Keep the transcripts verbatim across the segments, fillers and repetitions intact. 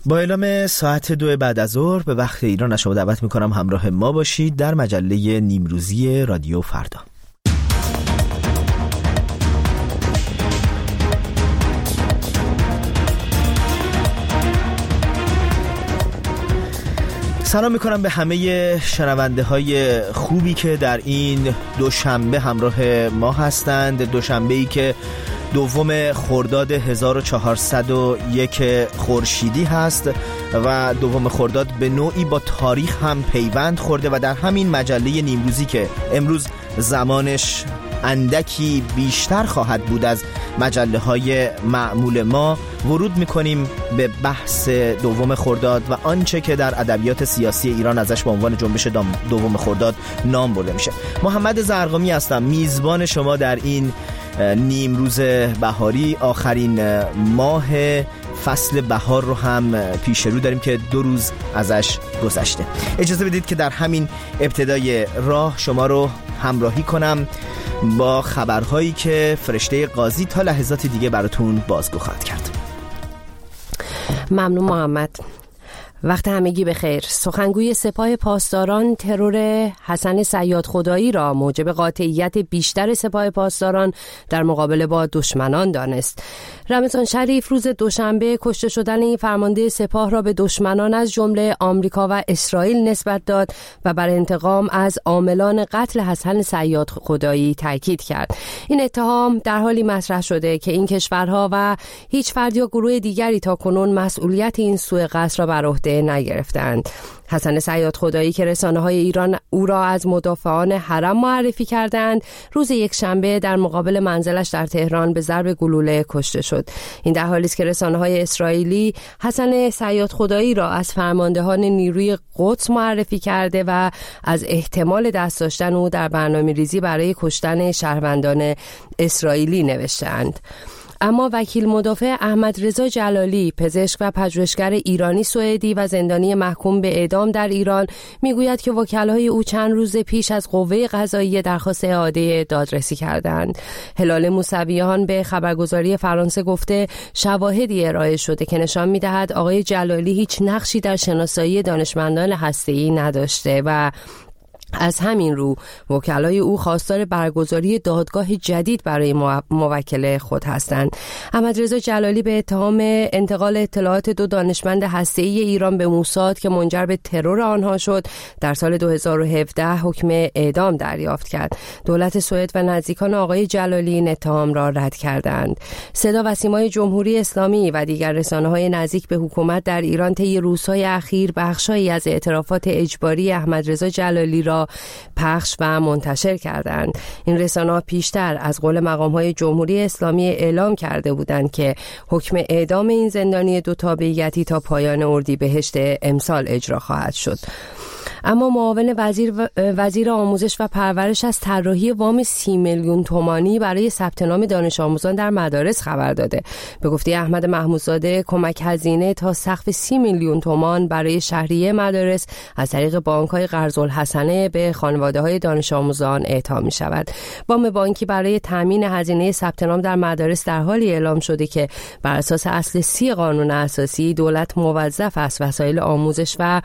با اعلام ساعت دو بعد از ظهر به وقت ایران شما دعوت میکنم همراه ما باشید در مجله نیمروزی رادیو فردا. سلام میکنم به همه شنونده های خوبی که در این دوشنبه همراه ما هستند. دوشنبه‌ای که دوم خرداد هزار و چهارصد و یک خورشیدی هست و دوم خرداد به نوعی با تاریخ هم پیوند خورده و در همین مجله نیمروزی که امروز زمانش اندکی بیشتر خواهد بود از مجله های معمول ما، ورود میکنیم به بحث دوم خرداد و آنچه که در ادبیات سیاسی ایران ازش به عنوان جنبش دوم خرداد نام برده میشه. محمد زرقامی هستم، میزبان شما در این نیم روز بهاری. آخرین ماه فصل بهار رو هم پیش رو داریم که دو روز ازش گذشته. اجازه بدید که در همین ابتدای راه شما رو همراهی کنم با خبرهایی که فرشته قاضی تا لحظات دیگه براتون بازگو خواهد کرد. ممنون محمد. وقت همگی بخیر. سخنگوی سپاه پاسداران ترور حسن صیادخدایی را موجب قاطعیت بیشتر سپاه پاسداران در مقابله با دشمنان دانست. رمضان شریف روز دوشنبه کشته شدن این فرمانده سپاه را به دشمنان از جمله آمریکا و اسرائیل نسبت داد و بر انتقام از عاملان قتل حسن صیادخدایی تاکید کرد. این اتهام در حالی مطرح شده که این کشورها و هیچ فرد یا گروه دیگری تاکنون مسئولیت این سوء قصد را بر عهده نگرفتند. حسن صیادخدایی که رسانه‌های ایران او را از مدافعان حرم معرفی کردند، روز یک شنبه در مقابل منزلش در تهران به ضرب گلوله کشته شد. این در حالی است که رسانه‌های اسرائیلی حسن صیادخدایی را از فرماندهان نیروی قدس معرفی کرده و از احتمال دست داشتن او در برنامه‌ریزی برای کشتن شهروندان اسرائیلی نوشتند. اما وکیل مدافع احمد رضا جلالی، پزشک و پژوهشگر ایرانی سوئدی و زندانی محکوم به اعدام در ایران، میگوید که وکلای او چند روز پیش از قوه قضاییه درخواست اعاده دادرسی کردند. هلال موسویان به خبرگزاری فرانسه گفته شواهدی ارائه شده که نشان می‌دهد آقای جلالی هیچ نقشی در شناسایی دانشمندان هسته‌ای نداشته و از همین رو وکلای او خواستار برگزاری دادگاه جدید برای موکل خود هستند. احمد رضا جلالی به اتهام انتقال اطلاعات دو دانشمند هسته‌ای ایران به موساد که منجر به ترور آنها شد در سال دو هزار و هفده حکم اعدام دریافت کرد. دولت سوئد و نزدیکان آقای جلالی این اتهام را رد کردند. صدا و سیمای جمهوری اسلامی و دیگر رسانه‌های نزدیک به حکومت در ایران طی روزهای اخیر بخشایی از اعترافات اجباری احمد رضا جلالی را پخش و منتشر کردند. این رسانه‌ها پیشتر از قول مقام‌های جمهوری اسلامی اعلام کرده بودند که حکم اعدام این زندانی دو تابعیتی تا پایان اردیبهشت امسال اجرا خواهد شد. اما معاون وزیر وزیر آموزش و پرورش از طراحی وام سی میلیون تومانی برای ثبت نام دانش آموزان در مدارس خبر داده. به گفته احمد محمودزاده، کمک هزینه تا سقف سی میلیون تومان برای شهریه مدارس از طریق بانک‌های قرض الحسنه به خانواده‌های دانش آموزان اعطا می‌شود. وام بانکی برای تامین هزینه ثبت نام در مدارس در حالی اعلام شده که بر اساس اصل سی قانون اساسی دولت موظف است وسایل آموزش و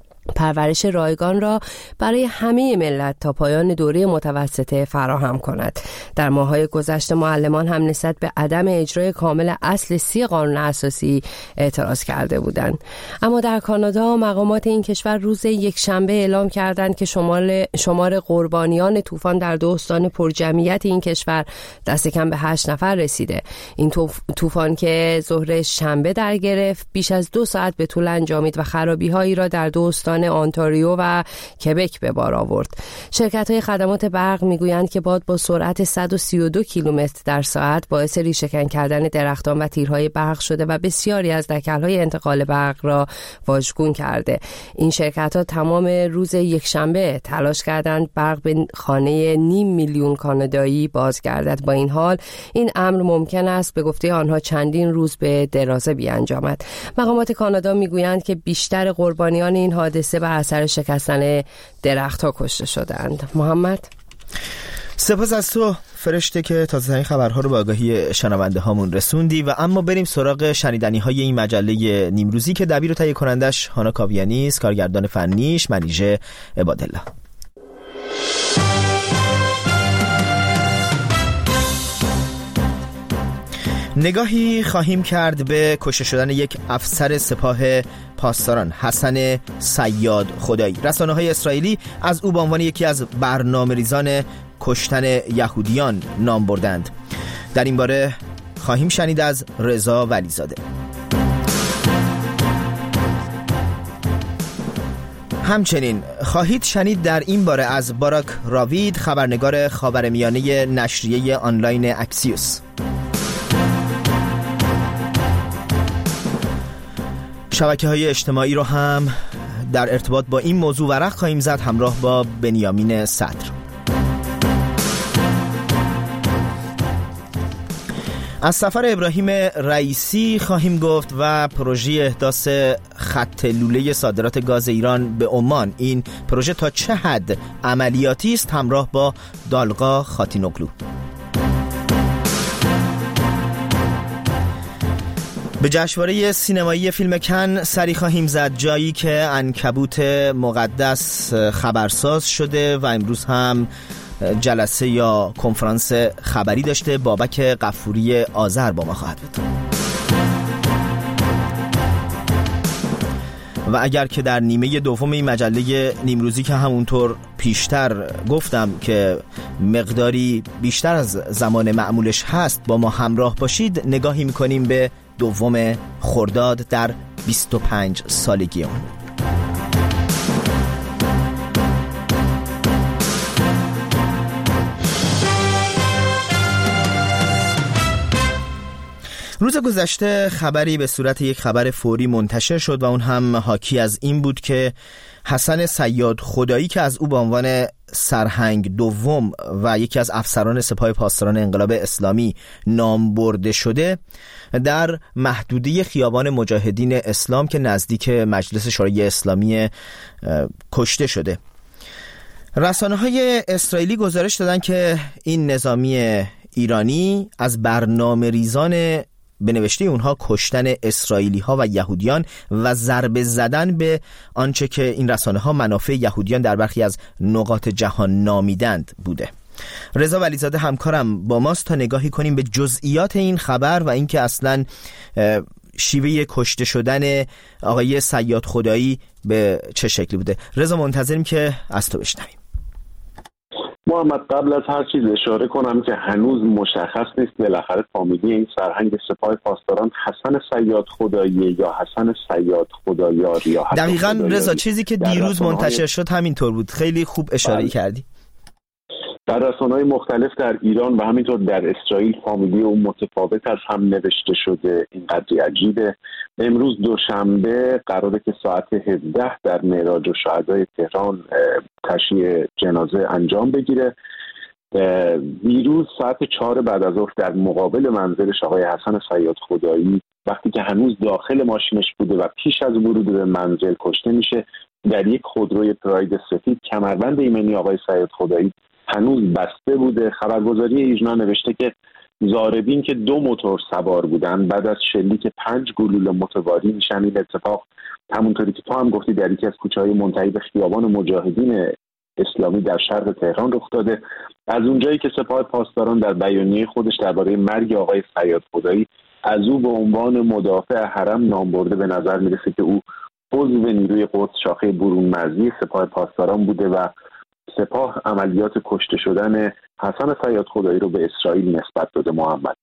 پرورش رایگان را برای همه ملت تا پایان دوره متوسطه فراهم کند. در ماه‌های گذشته معلمان هم نسبت به عدم اجرای کامل اصل سی قانون اساسی اعتراض کرده بودند. اما در کانادا مقامات این کشور روز یک شنبه اعلام کردند که شمار شمار قربانیان طوفان در دو استان پرجمعیت این کشور دست کم به هشت نفر رسیده. این طوفان که ظهر شنبه در گرفت بیش از دو ساعت به طول انجامید و خرابی‌هایی را در دو استان آنتاریو و کبک به بار آورد. شرکت‌های خدمات برق میگویند که باد با سرعت صد و سی و دو کیلومتر در ساعت باعث ریشه‌کن کردن درختان و تیرهای برق شده و بسیاری از دکل‌های انتقال برق را واژگون کرده. این شرکت‌ها تمام روز یکشنبه تلاش کردند برق به خانه نیم میلیون کانادایی بازگردد. با این حال این امر ممکن است به گفته آنها چندین روز به درازه بیانجامد. مقامات کانادا میگویند که بیشتر قربانیان این حادثه بر اثر شکستن درخت‌ها کشته شدند. محمد، سپاس از تو فرشته که تازه این خبرها رو به آگاهی شنونده هامون رسوندی و اما بریم سراغ شنیدنی های این مجله نیمروزی که دبیر و تهیه کنندش هانا کاویانی است، کارگردان فنیش منیژه عبادالله. نگاهی خواهیم کرد به کشته شدن یک افسر سپاه پاسداران حسن صیاد خدایی. رسانه‌های اسرائیلی از او به عنوان یکی از برنامه‌ریزان کشتن یهودیان نام بردند. در این باره خواهیم شنید از رضا ولیزاده. همچنین خواهید شنید در این باره از باراک راوید، خبرنگار خاورمیانه نشریه آنلاین اکسیوس. شبکه‌های اجتماعی رو هم در ارتباط با این موضوع ورق خواهیم زد همراه با بنیامین صدر. از سفر ابراهیم رئیسی خواهیم گفت و پروژه احداث خط لوله صادرات گاز ایران به عمان. این پروژه تا چه حد عملیاتی است همراه با دالقا خاتینوغلو. به جشنواره سینمایی فیلم کن سری خواهیم زد، جایی که عنکبوت مقدس خبرساز شده و امروز هم جلسه یا کنفرانس خبری داشته. بابک غفوری آذر با ما خواهد بود. و اگر که در نیمه دوم این مجله نیمروزی که همونطور پیشتر گفتم که مقداری بیشتر از زمان معمولش هست با ما همراه باشید، نگاهی میکنیم به دوم خرداد در بیست و پنج سالگی اون. روز گذشته خبری به صورت یک خبر فوری منتشر شد و اون هم حاکی از این بود که حسن صیاد خدایی که از او به عنوان سرهنگ دوم و یکی از افسران سپاه پاسداران انقلاب اسلامی نام برده شده، در محدوده خیابان مجاهدین اسلام که نزدیک مجلس شورای اسلامی کشته شده. رسانه‌های اسرائیلی گزارش دادن که این نظامی ایرانی از برنامه ریزان به نوشته اونها کشتن اسرائیلی ها و یهودیان و ضربه زدن به آنچه که این رسانه ها منافع یهودیان در برخی از نقاط جهان نامیدند بوده. رضا ولیزاده همکارم با ماست تا نگاهی کنیم به جزئیات این خبر و اینکه اصلا شیوه کشته شدن آقای صیاد خدایی به چه شکلی بوده. رضا منتظریم که از تو بشنویم. محمد، قبل از هر چیز اشاره کنم که هنوز مشخص نیست بالاخره فامیلی این سرهنگ سپاه پاسداران حسن صیاد خدایی یا حسن صیاد خدایار یا حسن دقیقاً خدایاری. رضا چیزی که دیروز منتشر شد همینطور بود. خیلی خوب اشاره بله. کردی. در رسانه‌های مختلف در ایران و همینطور در اسرائیل فامیلی اون متفاوت از هم نوشته شده. این قدری عجیبه. امروز دوشنبه قراره که ساعت هفده در معراج الشهدای تهران تشییع جنازه انجام بگیره. دیروز ساعت چهار بعد از ظهر در مقابل منزلش آقای حسن صیاد خدایی وقتی که هنوز داخل ماشینش بوده و پیش از ورود به منزل کشته میشه، در یک خودروی پراید سفید کمربند ایمنی آقای صیاد خدایی هنوز بسته بوده. خبرگزاری ایرنا نوشته که ضاربین که دو موتور سوار بودن بعد از شلیک پنج گلوله متواری میشن. این اتفاق همونطوری که تو هم گفتی در یکی از کوچه‌های منتهی به خیابان مجاهدین اسلامی در شرق تهران رخ داده. از اونجایی که سپاه پاسداران در بیانیه خودش درباره مرگ آقای صیاد خدایی از او به عنوان مدافع حرم نام برده، به نظر میرسه که او عضو نیروی قدس شاخه برون مرزی سپاه پاسداران بوده و سپاه عملیات کشته شدن حسن صیاد خدایی رو به اسرائیل نسبت داده. محمد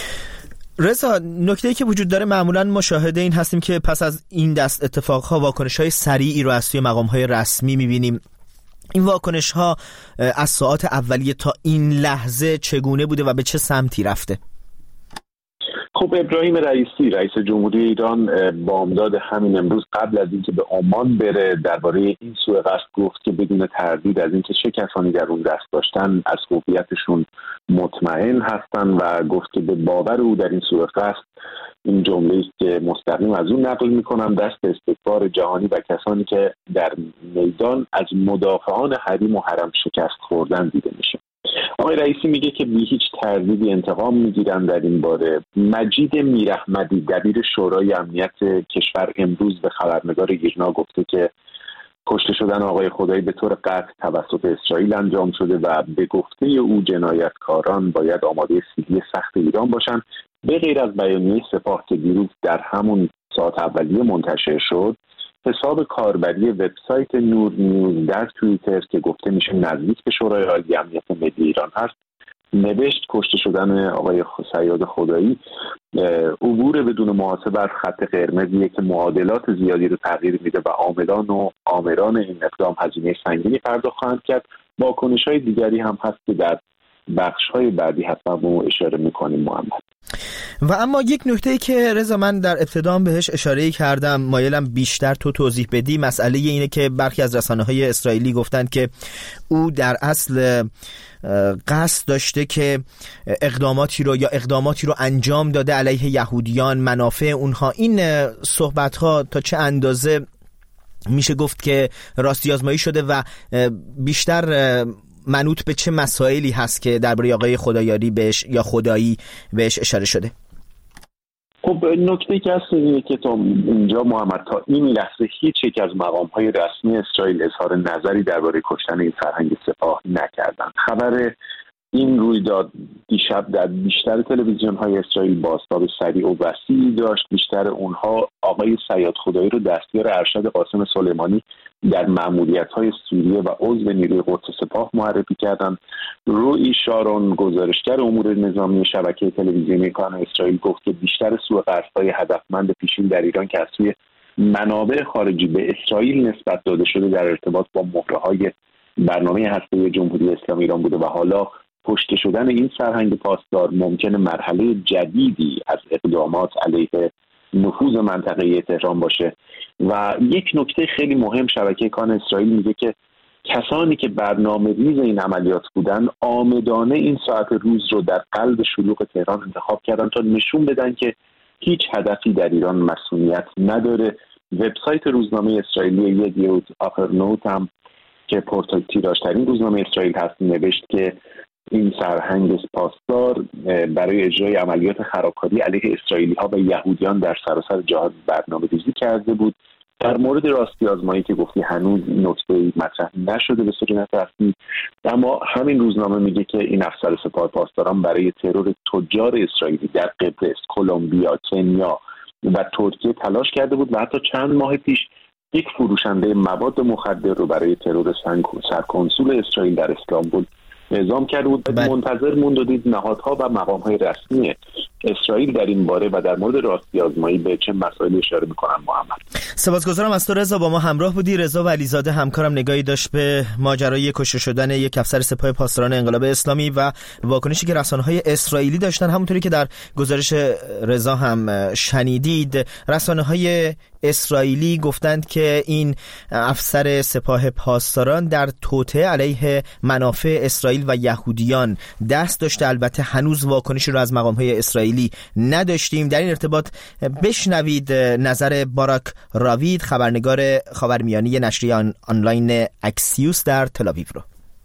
رضا، نکته‌ای که وجود داره معمولاً مشاهده این هستیم که پس از این دست اتفاقها واکنش‌های سریعی رو از سوی مقام‌های رسمی می‌بینیم. این واکنش‌ها از ساعات اولیه تا این لحظه چگونه بوده و به چه سمتی رفته؟ خب ابراهیم رئیسی رئیس جمهوری ایران بامداد همین امروز قبل از اینکه به عمان بره درباره این سوء قصد گفت که بدون تردید از اینکه چه کسانی در اون دست داشتن از هویتشون مطمئن هستن و گفت که به باور او در این سوء قصد، این جمله‌ای که مستقیم از اون نقل میکنم، دست استکبار جهانی و کسانی که در میدان از مدافعان حریم و حرم شکست خوردن دیده میشه. آقای رئیسی میگه که بی هیچ تردیدی انتقام میگیرن در این باره. مجید میراحمدی دبیر شورای امنیت کشور امروز به خبرنگار ایرنا گفته که کشته شدن آقای خدایی به طور قطع توسط اسرائیل انجام شده و به گفته او جنایتکاران باید آماده سیلی سخت ایران باشند. به غیر از بیانیه سپاه که دیروز در همون ساعت اولیه منتشر شد، حساب کاربری وبسایت نور نیوز در توییتر که گفته میشه نزدیک به شورای عالی امنیت ملی ایران هست، نوشت کشته شدن آقای صیاد خدایی عبور بدون محاسبه از خط قرمزیه که معادلات زیادی رو تغییر میده و عاملان و آمران این اقدام هزینه سنگینی پرداخت خواهند کرد. واکنش‌های دیگری هم هست که در بخش‌های بعدی حتما به اشاره می‌کنیم محمد. و اما یک نکته‌ای که رضا من در ابتدا بهش اشاره کردم، مایلم بیشتر تو توضیح بدی، مسئله اینه که برخی از رسانه‌های اسرائیلی گفتند که او در اصل قصد داشته که اقداماتی رو یا اقداماتی رو انجام داده علیه یهودیان، منافع اونها. این صحبت‌ها تا چه اندازه میشه گفت که راستی آزمایی شده و بیشتر منوط به چه مسائلی هست که درباره آقای خدایاری بهش یا خدایی بهش اشاره شده؟ خب نکته که هست اینه که تا اینجا محمد تا این لحظه هیچ یک از مقام‌های رسمی اسرائیل اظهار نظری درباره کشتن این سرهنگ سپاه نکردند. خبر این رویداد دیشب در بیشتر تلویزیون‌های اسرائیل بازتاب سریع و وسیعی داشت. بیشتر اونها آقای صیاد خدایی رو دستیار ارشد قاسم سلیمانی در مأموریت‌های سوریه و عضو نیروی قدس سپاه معرفی کردند. روی شارون گزارشگر امور نظامی شبکه تلویزیونی کان اسرائیل گفت که بیشتر سوءقصدهای هدفمند پیشین در ایران که از سوی منابع خارجی به اسرائیل نسبت داده شده در ارتباط با مهره‌های برنامه هسته‌ای جمهوری اسلامی ایران بوده و حالا کشته شدن این سرهنگ پاسدار ممکن مرحله جدیدی از اقدامات علیه نفوذ منطقه‌ای تهران باشه. و یک نکته خیلی مهم، شبکه کان اسرائیل میگه که کسانی که برنامه ریز این عملیات بودن آمدانه این ساعت روز رو در قلب شلوغ تهران انتخاب کردن تا نشون بدن که هیچ هدفی در ایران مسئولیت نداره. وبسایت روزنامه اسرائیلی یدیوت آخرنوت هم که پورتال تیراژترین روزنامه اسرائیل هست نوشت که این سرهنگ پاسدار برای اجرای عملیات خرابکاری علیه اسرائیلی ها و یهودیان در سراسر جهان برنامه ریزی کرده بود. در مورد راستی آزمایی که گفتی هنوز نکته مطرح نشده به صورت رسمی، اما همین روزنامه میگه که این افسر سپاه پاسداران برای ترور تجار اسرائیلی در قبرس، کلمبیا، کنیا و ترکیه تلاش کرده بود و حتی چند ماه پیش یک فروشنده مواد مخدر رو برای ترور سرکنسول اسرائیل در استانبول اعزام کرده بود. بله. منتظر موند و دید نهادها و مقام‌های رسمی اسرائیل در این باره و در مورد راستی آزمایی به چه مسائلی اشاره می‌کنن. محمد، سپاسگزارم از تو رضا، با ما همراه بودی. رضا ولیزاده همکارم نگاهی داشت به ماجرای کشته شدن یک افسر سپاه پاسداران انقلاب اسلامی و واکنشی که رسانه‌های اسرائیلی داشتن. همونطوری که در گزارش رضا هم شنیدید، رسانه‌های اسرائیلی گفتند که این افسر سپاه پاسداران در توطئه علیه منافع اسرائیل و یهودیان دست داشته. البته هنوز واکنشی رو از مقام‌های اسرائیلی نداشتیم. در این ارتباط بشنوید نظر باراک راوید، خبرنگار خاورمیانه نشریه آنلاین اکسیوس در تل آویو رو.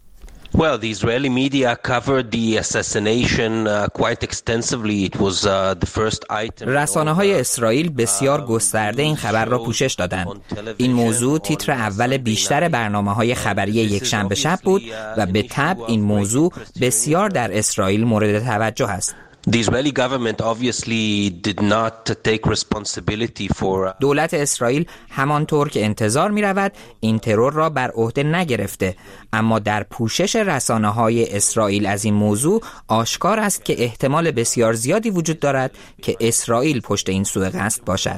Well, the Israeli media covered the assassination uh, quite extensively. It was uh, the first item. رسانه‌های اسرائیل بسیار گسترده این خبر را پوشش دادند. این موضوع تیتر اول بیشتر برنامه‌های خبری یک شنبه شب بود و به تبع این موضوع بسیار در اسرائیل مورد توجه است. The Israeli government obviously did not take responsibility for دولت اسرائیل همانطور که انتظار می رود این ترور را بر عهده نگرفته، اما در پوشش رسانه‌های اسرائیل از این موضوع آشکار است که احتمال بسیار زیادی وجود دارد که اسرائیل پشت این سوءقصد باشد.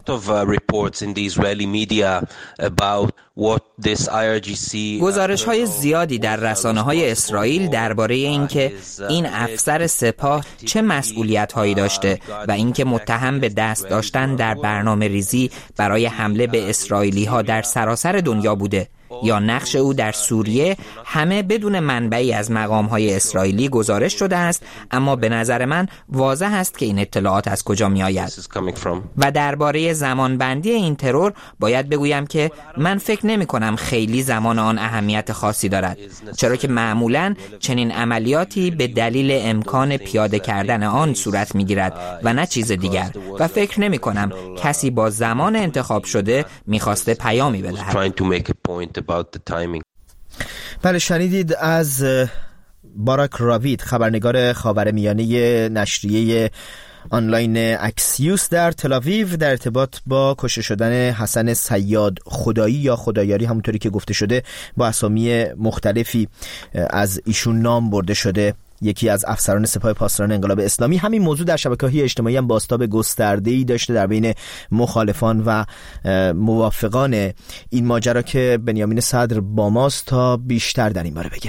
گزارش‌های زیادی در رسانه‌های اسرائیل درباره اینکه این افسر سپاه چه مسئولیت‌هایی داشته و اینکه متهم به دست داشتن در برنامه ریزی برای حمله به اسرائیلی‌ها در سراسر دنیا بوده. یا نقش او در سوریه همه بدون منبعی از مقام‌های اسرائیلی گزارش شده است، اما به نظر من واضح است که این اطلاعات از کجا می‌آید. و درباره زمانبندی این ترور باید بگویم که من فکر نمی‌کنم خیلی زمان آن اهمیت خاصی دارد، چرا که معمولاً چنین عملیاتی به دلیل امکان پیاده کردن آن صورت می‌گیرد و نه چیز دیگر، و فکر نمی‌کنم کسی با زمان انتخاب شده می‌خواسته پیامی بدهد. بله، شنیدید از باراک راوید، خبرنگار خاورمیانه نشریه آنلاین اکسیوس در تل‌آویو، در ارتباط با کشته شدن حسن صیاد خدایی یا خدایاری، همونطوری که گفته شده با اسامی مختلفی از ایشون نام برده شده، یکی از افسران سپاه پاسداران انقلاب اسلامی. همین موضوع در شبکه‌های اجتماعی هم بازتاب گسترده‌ای داشته در بین مخالفان و موافقان این ماجرا که بنیامین صدر با ماست تا بیشتر در این باره بگه.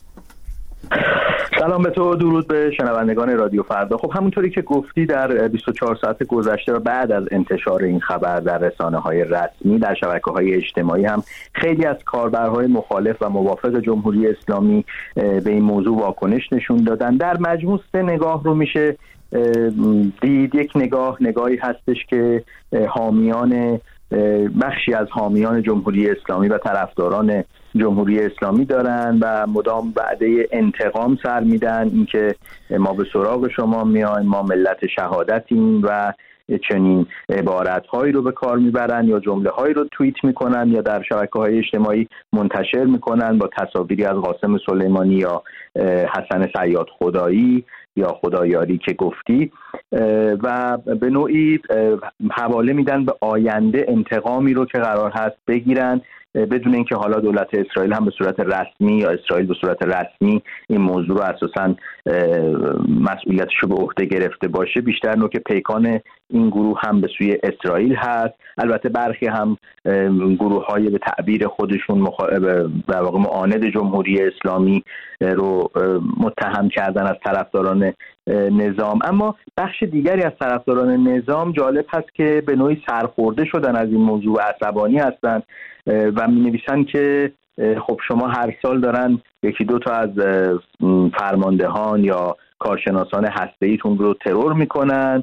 سلام به تو، درود به شنوندگان رادیو فردا. خب همونطوری که گفتی در بیست و چهار ساعت گذشته و بعد از انتشار این خبر در رسانه‌های رسمی، در شبکه‌های اجتماعی هم خیلی از کاربرهای مخالف و موافق جمهوری اسلامی به این موضوع واکنش نشون دادن. در مجموع سه نگاه رو میشه دید. یک نگاه نگاهی هستش که حامیان بخشی از حامیان جمهوری اسلامی و طرفداران جمهوری اسلامی دارن و مدام وعده انتقام سر میدن، اینکه ما به سراغ شما میایم، ما ملت شهادتیم و چنین عبارت‌هایی رو به کار میبرن یا جمله‌هایی رو توییت میکنن یا در شبکه‌های اجتماعی منتشر میکنن با تصاویری از قاسم سلیمانی یا حسن صیاد خدایی یا خدایاری که گفتی و به نوعی حواله میدن به آینده انتقامی رو که قرار هست بگیرن، بدون اینکه حالا دولت اسرائیل هم به صورت رسمی یا اسرائیل به صورت رسمی این موضوع رو اساساً مسئولیتش رو به عهده گرفته باشه. بیشتر نوک پیکان این گروه هم به سوی اسرائیل هست. البته برخی هم گروه‌های به تعبیر خودشون در واقع معاند جمهوری اسلامی رو متهم کردن از طرفداران نظام، اما بخش دیگری از طرفداران نظام جالب هست که به نوعی سرخورده شدن از این موضوع، عصبانی هستند و می نویسن که خب شما هر سال دارن یکی دو تا از فرماندهان یا کارشناسان هسته‌ایتون رو ترور میکنن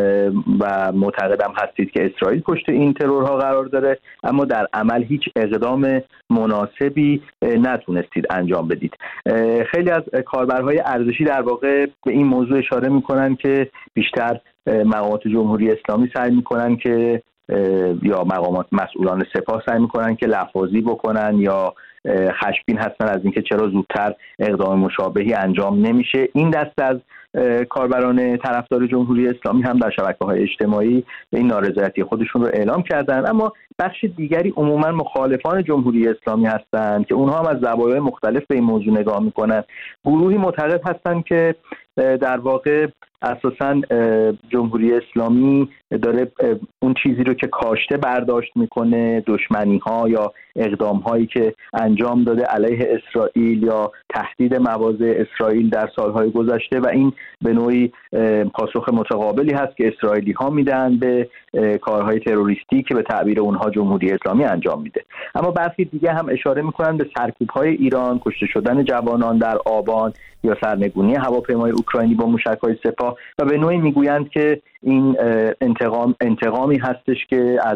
و معتقدم هستید که اسرائیل پشت این ترورها قرار داره، اما در عمل هیچ اقدام مناسبی نتونستید انجام بدید. خیلی از کاربرهای ارزشی در واقع به این موضوع اشاره میکنن که بیشتر مقامات جمهوری اسلامی سعی میکنن که یا مقامات مسئولان سپاه سعی میکنن که لفاظی بکنن یا خشمگین هستن از اینکه چرا زودتر اقدام مشابهی انجام نمیشه. این دسته از کاربران طرفدار جمهوری اسلامی هم در شبکه‌های اجتماعی این نارضایتی خودشون رو اعلام کردن، اما بخش دیگری عموما مخالفان جمهوری اسلامی هستند که اونها هم از زوایای مختلف به این موضوع نگاه میکنن. گروهی معتقد هستند که در واقع اساساً جمهوری اسلامی داره اون چیزی رو که کاشته برداشت میکنه، دشمنی ها یا اقدام هایی که انجام داده علیه اسرائیل یا تهدید مواضع اسرائیل در سالهای گذشته و این به نوعی پاسخ متقابلی هست که اسرائیلی ها میدن به کارهای تروریستی که به تعبیر اونها جمهوری اسلامی انجام میده. اما برخی دیگه هم اشاره میکنن به سرکوب های ایران، کشته شدن جوانان در آبان یا سرنگونی هواپیمای اوکراینی با موشک‌های سپاه و به نوعی میگویند که این انتقام انتقامی هستش که از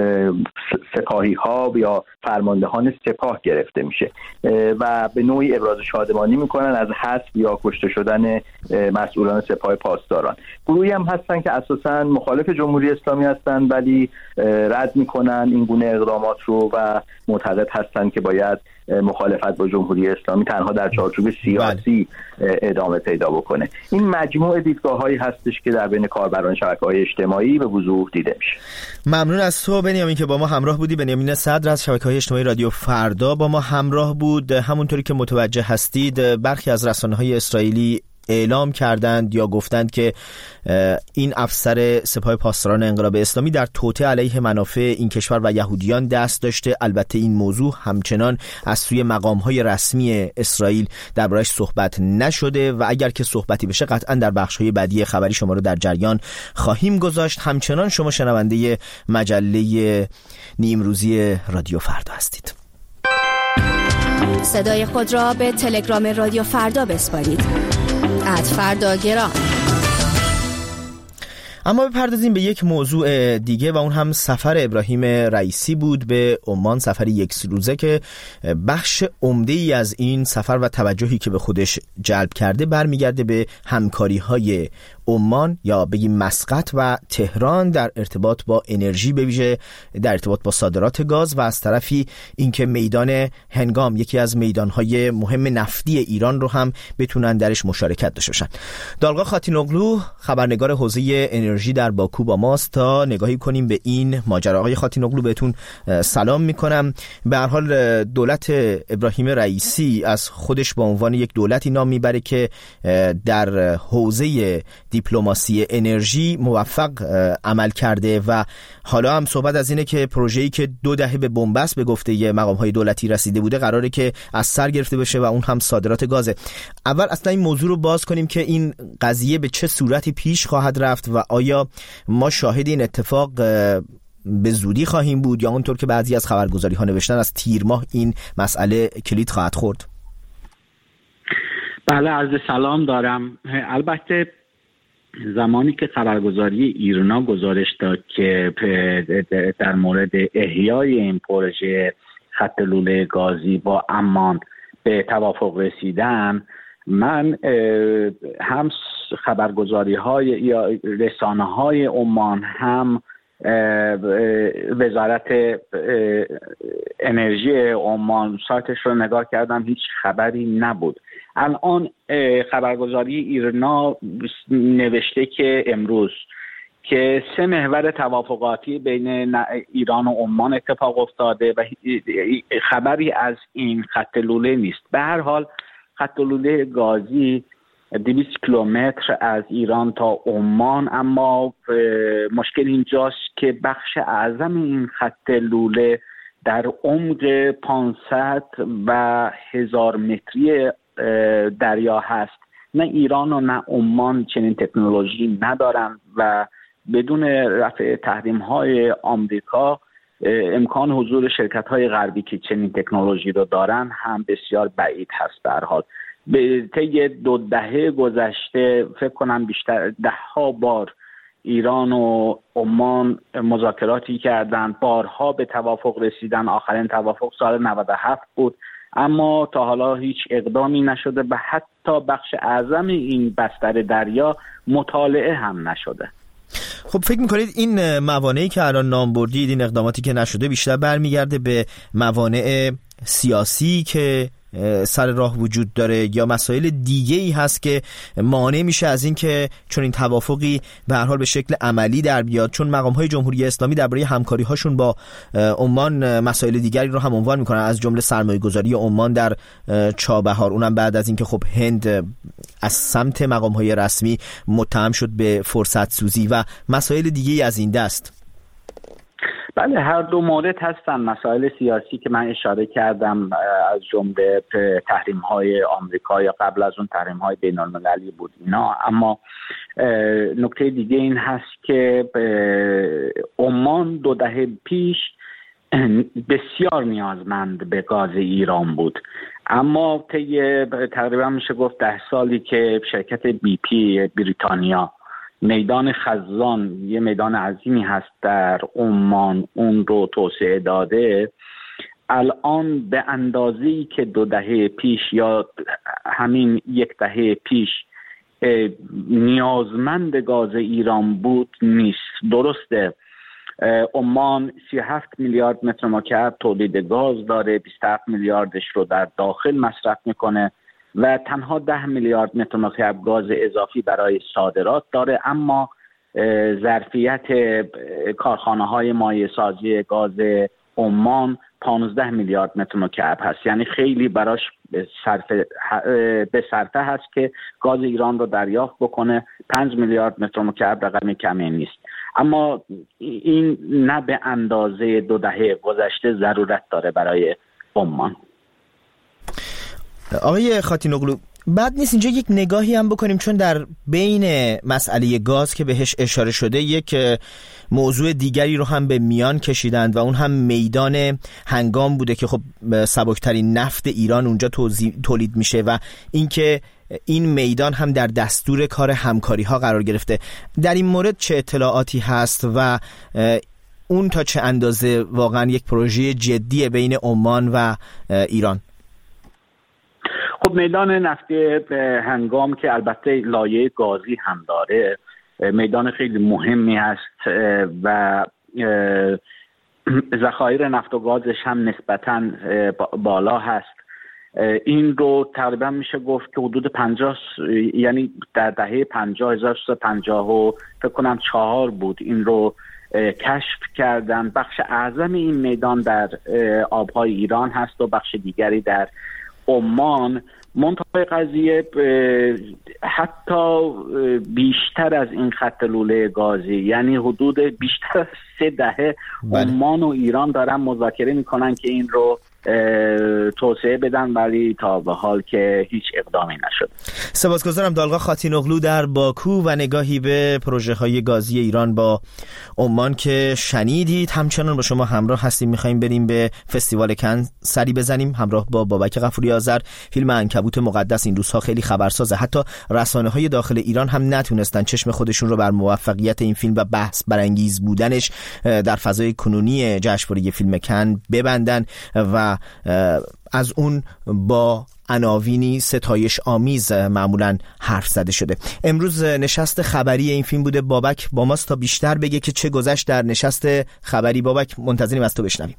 سپاهی ها یا فرماندهان سپاه گرفته میشه و به نوعی ابراز شادمانی میکنن از حذف یا کشته شدن مسئولان سپاه پاسداران. گروهی هم هستن که اساساً مخالف جمهوری اسلامی هستن ولی رد میکنن این گونه اقدامات رو و معتقد هستن که باید مخالفت با جمهوری اسلامی تنها در چارچوب سیاسی ادامه پیدا بکنه. این مجموعه دیدگاه‌هایی هستش که در بین کاربران شبکه‌های اجتماعی به وضوح دیده میشه. ممنون از تو بنیامین که با ما همراه بودی. بنیامین صدر از شبکه‌های اجتماعی رادیو فردا با ما همراه بود. همونطوری که متوجه هستید برخی از رسانه‌های اسرائیلی اعلام کردند یا گفتند که این افسر سپاه پاسداران انقلاب اسلامی در توطئه علیه منافع این کشور و یهودیان دست داشته. البته این موضوع همچنان از سوی مقام‌های رسمی اسرائیل درباره‌اش صحبت نشده و اگر که صحبتی بشه قطعاً در بخش‌های بعدی خبری شما رو در جریان خواهیم گذاشت. همچنان شما شنونده مجله نیمروزی رادیو فردا هستید. صدای خود را به تلگرام رادیو فردا بسپارید. ات فردا گرام. اما بپردازیم به یک موضوع دیگه و اون هم سفر ابراهیم رئیسی بود به عمان، سفری یک روزه که بخش عمده‌ای از این سفر و توجهی که به خودش جلب کرده برمیگرده به همکاری‌های عمان یا بگیم مسقط و تهران در ارتباط با انرژی، به ویژه در ارتباط با صادرات گاز، و از طرفی اینکه میدان هنگام یکی از میدان‌های مهم نفتی ایران رو هم بتونن درش مشارکت داشته باشن. دالقا خاتینوغلو خبرنگار حوزه انرژی در باکو با ماست تا نگاهی کنیم به این ماجرا. آقای خاتینوغلو بهتون سلام میکنم. به هر حال دولت ابراهیم رئیسی از خودش به عنوان یک دولتی نام میبره که در حوزه دیپلماسی انرژی موفق عمل کرده و حالا هم صحبت از اینه که پروژه‌ای که دو دهه به بنبست به گفته مقام‌های دولتی رسیده بوده قراره که از سر گرفته بشه و اون هم صادرات گازه. اول اصلا این موضوع رو باز کنیم که این قضیه به چه صورتی پیش خواهد رفت و آیا ما شاهد این اتفاق به زودی خواهیم بود یا اونطور که بعضی از خبرگزاری‌ها نوشتن از تیر ماه این مسئله کلید خواهد خورد؟ بله، عرض سلام دارم. البته زمانی که خبرگزاری ایرنا گزارش داد که در مورد احیای این پروژه خط لوله گازی با عمان به توافق رسیدن، من هم خبرگزاری های یا رسانه های عمان هم وزارت انرژی عمان سایتش رو نگاه کردم، هیچ خبری نبود. الان خبرگزاری ایرنا نوشته که امروز که سه محور توافقاتی بین ایران و عمان اتفاق افتاده و خبری از این خط لوله نیست. به هر حال خط لوله گازی دویست کیلومتر از ایران تا عمان، اما مشکل اینجاست که بخش اعظم این خط لوله در عمق پانصد و هزار متری دریا هست. نه ایران و نه عمان چنین تکنولوژی ندارن و بدون رفع تحریم های آمریکا امکان حضور شرکت های غربی که چنین تکنولوژی رو دارن هم بسیار بعید هست. به هر حال به طی دو دهه گذشته فکر کنم بیشتر ده ها بار ایران و عمان مذاکراتی کردن، بارها به توافق رسیدن. آخرین توافق سال نود و هفت بود، اما تا حالا هیچ اقدامی نشده و حتی بخش اعظم این بستر دریا مطالعه هم نشده. خب فکر میکنید این موانعی که الان نام بردید، این اقداماتی که نشده، بیشتر برمیگرده به موانع سیاسی که سر راه وجود داره یا مسائل دیگه ای هست که مانع میشه از این که چون این توافقی به هر حال به شکل عملی در بیاد؟ چون مقام های جمهوری اسلامی درباره همکاری هاشون با عمان مسائل دیگری رو هم عنوان میکنن، از جمله سرمایه گذاری عمان در چابهار، اونم بعد از اینکه خب هند از سمت مقام های رسمی متهم شد به فرصت سوزی و مسائل دیگه از این دست. بله، هر دو مورد هستن. مسائل سیاسی که من اشاره کردم از جمله تحریم های آمریکا یا قبل از اون تحریم های بین المللی بود اینا، اما نکته دیگه این هست که عمان دو دهه پیش بسیار نیازمند به گاز ایران بود، اما طی تقریبا میشه گفت ده سالی که شرکت بی پی بریتانیا میدان خزان، یه میدان عظیمی هست در عمان، اون رو توسعه داده، الان به اندازه‌ای که دو دهه پیش یا همین یک دهه پیش نیازمند گاز ایران بود نیست. درسته عمان سی و هفت میلیارد متر مکعب تولید گاز داره، بیست و هفت میلیاردش رو در داخل مصرف میکنه و تنها ده میلیارد متر مکعب گاز اضافی برای صادرات داره، اما ظرفیت کارخانه‌های مایع سازی گاز عمان پانزده میلیارد متر مکعب هست. یعنی خیلی براش صرفه به صرفه هست که گاز ایران رو دریافت بکنه. پنج میلیارد متر مکعب رقم کمی نیست، اما این نه به اندازه دو دهه گذشته ضرورت داره برای عمان. آقای خاتینوغلو، بعد نیست اینجا یک نگاهی هم بکنیم، چون در بین مسئله گاز که بهش اشاره شده یک موضوع دیگری رو هم به میان کشیدند و اون هم میدان هنگام بوده که خب سبکترین نفت ایران اونجا تولید میشه و اینکه این میدان هم در دستور کار همکاری ها قرار گرفته. در این مورد چه اطلاعاتی هست و اون تا چه اندازه واقعا یک پروژه جدیه بین عمان و ایران؟ خب میدان نفتی هنگام که البته لایه گازی هم داره، میدان خیلی مهمی هست و ذخایر نفت و گازش هم نسبتاً بالا هست. این رو تقریبا میشه گفت که حدود پنجاه، یعنی در دهه پنجاه هزار و سیصد و پنجاه و فکر کنم چهار بود این رو کشف کردن. بخش اعظم این میدان در آبهای ایران هست و بخش دیگری در عمان. منتهای قضیه حتی بیشتر از این خط لوله گازی، یعنی حدود بیشتر از سه دهه عمان و ایران دارن مذاکره میکنن که این رو توسعه بدن، ولی تا به حال که هیچ اقدامی نشد. سپاسگزارم. دالغا خاتینوغلو در باکو و نگاهی به پروژه های گازی ایران با عمان که شنیدید. همچنان با شما همراه هستیم. میخواییم بریم به فستیوال کن سری بزنیم همراه با بابک غفوری آذر. فیلم عنکبوت مقدس این روزها خیلی خبرسازه. حتی رسانه های داخل ایران هم نتونستن چشم خودشون رو بر موفقیت این فیلم و بحث برانگیز بودنش در فضای کنونی جشنواره فیلم کن ببندن و از اون با عناوینی ستایش آمیز معمولا حرف زده شده. امروز نشست خبری این فیلم بوده. بابک با ماست تا بیشتر بگه که چه گذشت در نشست خبری. بابک منتظریم از تو بشنویم.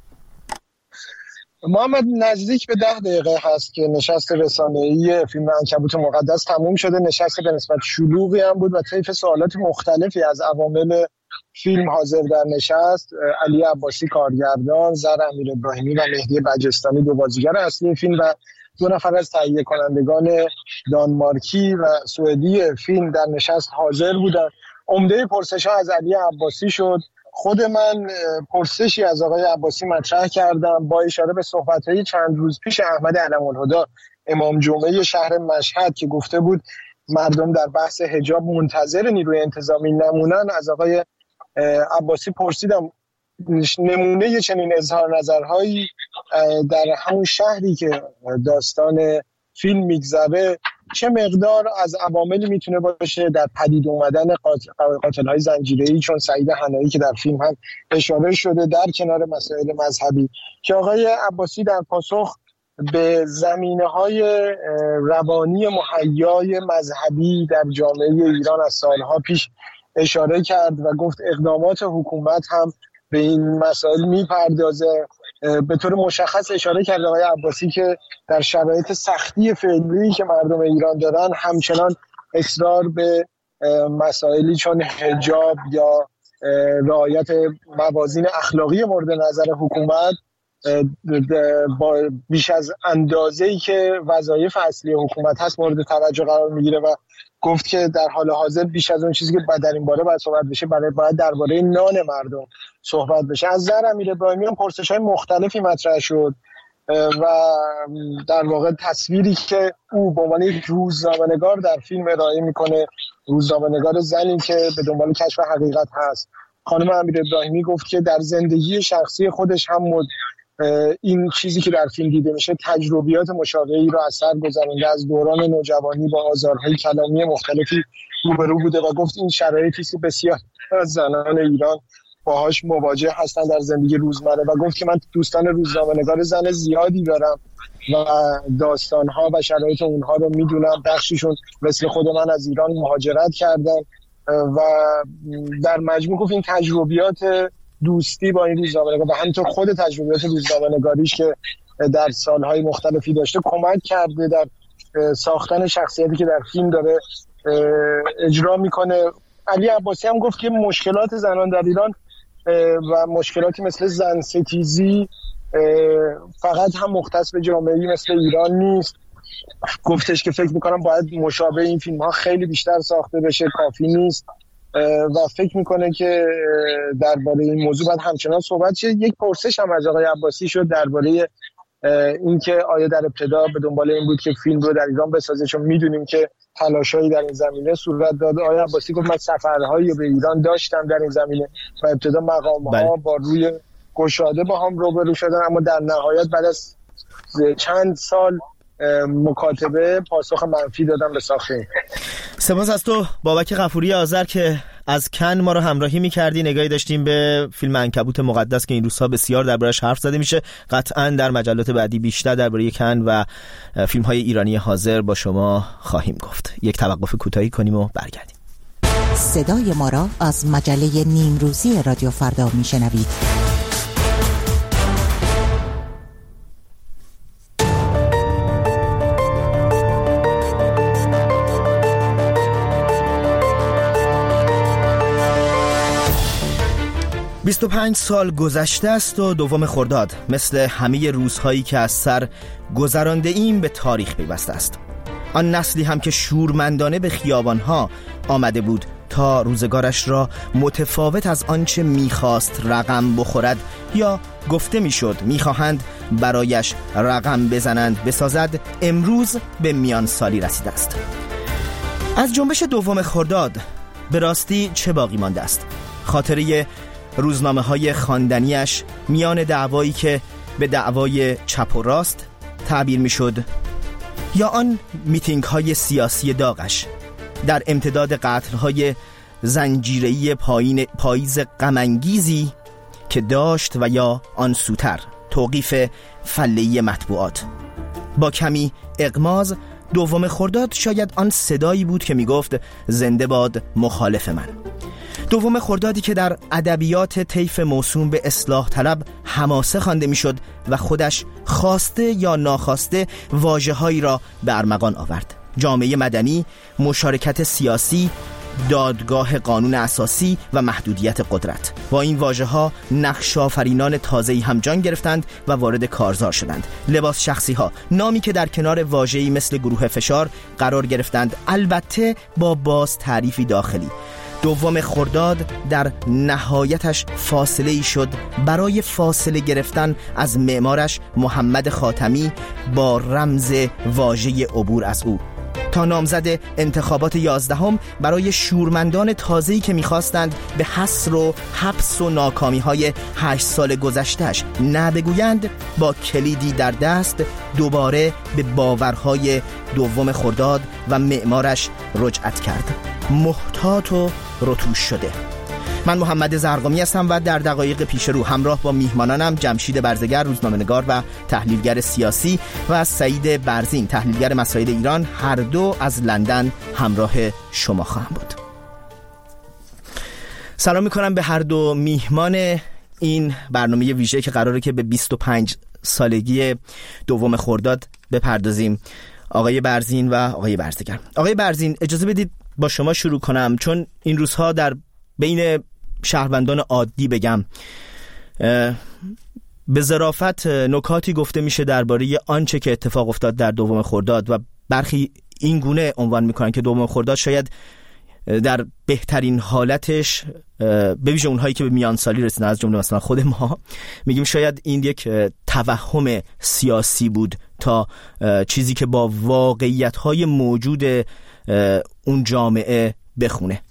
محمد، نزدیک به ده دقیقه هست که نشست رسانه‌ای فیلم عنکبوت مقدس تموم شده. نشست به نسبت شلوغی هم بود و طیف سوالات مختلفی از عوامل فیلم حاضر در نشست. علی عباسی کارگردان، زر امیر ابراهیمی و مهدی بجستانی دو بازیگر اصلی فیلم و دو نفر از تهیه کنندگان دانمارکی و سوئدی فیلم در نشست حاضر بودند. عمده پرسش‌ها از علی عباسی شد. خود من پرسشی از آقای عباسی مطرح کردم با اشاره به صحبت‌های چند روز پیش احمد علم‌الهدی امام جمعه شهر مشهد که گفته بود مردم در بحث حجاب منتظر نیروی انتظامی نمونن. از آقای عباسی پرسیدم نمونه چنین اظهار نظرهایی در همون شهری که داستان فیلم میگذره چه مقدار از عواملی میتونه باشه در پدید اومدن قاتل‌های زنجیره‌ای، چون سعید حنایی که در فیلم هم اشاره شده، در کنار مسائل مذهبی، که آقای عباسی در پاسخ به زمینه‌های روانی مهیای مذهبی در جامعه ایران از سالها پیش اشاره کرد و گفت اقدامات حکومت هم به این مسائل میپردازه. به طور مشخص اشاره کرد آقای عباسی که در شرایط سختی فعلی که مردم ایران دارن همچنان اصرار به مسائلی چون حجاب یا رعایت موازین اخلاقی مورد نظر حکومت با بیش از اندازه‌ای که وظایف اصلی حکومت هست مورد توجه قرار میگیره و گفت که در حال حاضر بیش از اون چیزی که در این باره باید صحبت بشه برای باید درباره نان مردم صحبت بشه. از زر امیر ابراهیمی هم پرسش‌های مختلفی مطرح شد و در واقع تصویری که او به عنوان یک روزنامه‌نگار در فیلم ارائه میکنه، روزنامه‌نگار زنی که به دنبال کشف حقیقت هست، خانم امیر ابراهیمی گفت که در زندگی شخصی خودش هم مد این چیزی که در فیلم دیده میشه تجربیات مشابهی رو از سر گذرونده، از دوران نوجوانی با آزارهای کلامی مختلفی روبرو بوده و گفت این شرایطی است که بسیار از زنان ایران باهاش مواجه هستن در زندگی روزمره و گفت که من دوستان روزنامه‌نگار زن زیادی دارم و داستانها و شرایط اونها رو میدونم. بخشیشون مثل خود من از ایران مهاجرت کردن و در مجموع گفت این تجربیات دوستی با این روزنامه‌نگار و همینطور خود تجربیات روزنامه‌نگاریش که در سالهای مختلفی داشته کمک کرده در ساختن شخصیتی که در فیلم داره اجرا میکنه. علی عباسی هم گفت که مشکلات زنان در ایران و مشکلاتی مثل زن ستیزی فقط هم مختص به جامعه‌ای مثل ایران نیست. گفتش که فکر میکنم باید مشابه این فیلم ها خیلی بیشتر ساخته بشه، کافی نیست و فکر میکنه که درباره این موضوع باید همچنان صحبت شه. یک پرسش هم از آقای عباسی شد درباره اینکه آیا در ابتدا به دنبال این بود که فیلم رو در ایران بسازه، چون میدونیم که تلاشایی در این زمینه صورت داد. آیا عباسی گفت من سفرهایی به ایران داشتم در این زمینه و ابتدا مقام‌ها با روی گشاده با هم روبرو شدن، اما در نهایت بعد از چند سال مکاتبه پاسخ منفی دادن به ساخته. سپاس از تو بابک غفوری آذر که از کن ما رو همراهی می‌کردی. نگاهی داشتیم به فیلم عنکبوت مقدس که این روزها بسیار دربارش حرف زده میشه. قطعاً در مجلات بعدی بیشتر درباره کن و فیلم‌های ایرانی حاضر با شما خواهیم گفت. یک توقف کوتاهی کنیم و برگردیم. صدای ما را از مجله نیمروزی رادیو فردا میشنوید. بیست و پنج سال گذشته است و دوم خرداد مثل همه روزهایی که از سر گذرانده ایم به تاریخ پیوسته است. آن نسلی هم که شورمندانه به خیابانها آمده بود تا روزگارش را متفاوت از آنچه میخواست رقم بخورد یا گفته میشد میخواهند برایش رقم بزنند بسازد، امروز به میان سالی رسیده است. از جنبش دوم خرداد به راستی چه باقی مانده است؟ خاطره روزنامه های خواندنیش میان دعوایی که به دعوای چپ و راست تعبیر می شد یا آن میتینگ های سیاسی داغش در امتداد قتل های زنجیره‌ای پایین پاییز غم‌انگیزی که داشت و یا آن سوتر توقیف فله‌ای مطبوعات. با کمی اغماض دوم خرداد شاید آن صدایی بود که می گفت زنده باد مخالف من. دوم خردادی که در ادبیات طیف موسوم به اصلاح طلب حماسه خوانده میشد و خودش خواسته یا ناخواسته واژه‌هایی را به ارمغان آورد: جامعه مدنی، مشارکت سیاسی، دادگاه قانون اساسی و محدودیت قدرت. با این واژه‌ها نقش آفرینان تازه‌ای هم جان گرفتند و وارد کارزار شدند. لباس شخصی‌ها، نامی که در کنار واژه‌ای مثل گروه فشار قرار گرفتند، البته با باز تعریفی داخلی. دوم خرداد در نهایتش فاصله ای شد برای فاصله گرفتن از معمارش محمد خاتمی با رمز واژه عبور از او، تا نامزد انتخابات یازدهم برای شورمندان تازه‌ای که می‌خواستند به حصر و حبس و ناکامی‌های هشت سال گذشته‌اش نه بگویند، با کلیدی در دست دوباره به باورهای دوم خرداد و معمارش رجعت کرد. محتاط و رتوش شده. من محمد زرقامی هستم و در دقایق پیش رو همراه با میهمانانم جمشید برزگر، روزنامه‌نگار و تحلیلگر سیاسی، و سعید برزین، تحلیلگر مسائل ایران، هر دو از لندن همراه شما خواهم بود. سلام میکنم به هر دو میهمان این برنامه ویژه که قراره که به بیست و پنج سالگی دوم خرداد بپردازیم. آقای برزین و آقای برزگر. آقای برزین، اجازه بدید با شما شروع کنم، چون این روزها در بین شهروندان عادی بگم به ظرافت نکاتی گفته میشه درباره آنچه که اتفاق افتاد در دوم خرداد و برخی این گونه عنوان میکنن که دوم خرداد شاید در بهترین حالتش، به ویژه اونهایی که به میان سالی رسیدن از جمله مثلا خود ما، میگیم شاید این یک توهم سیاسی بود تا چیزی که با واقعیت‌های موجود اون جامعه بخونه.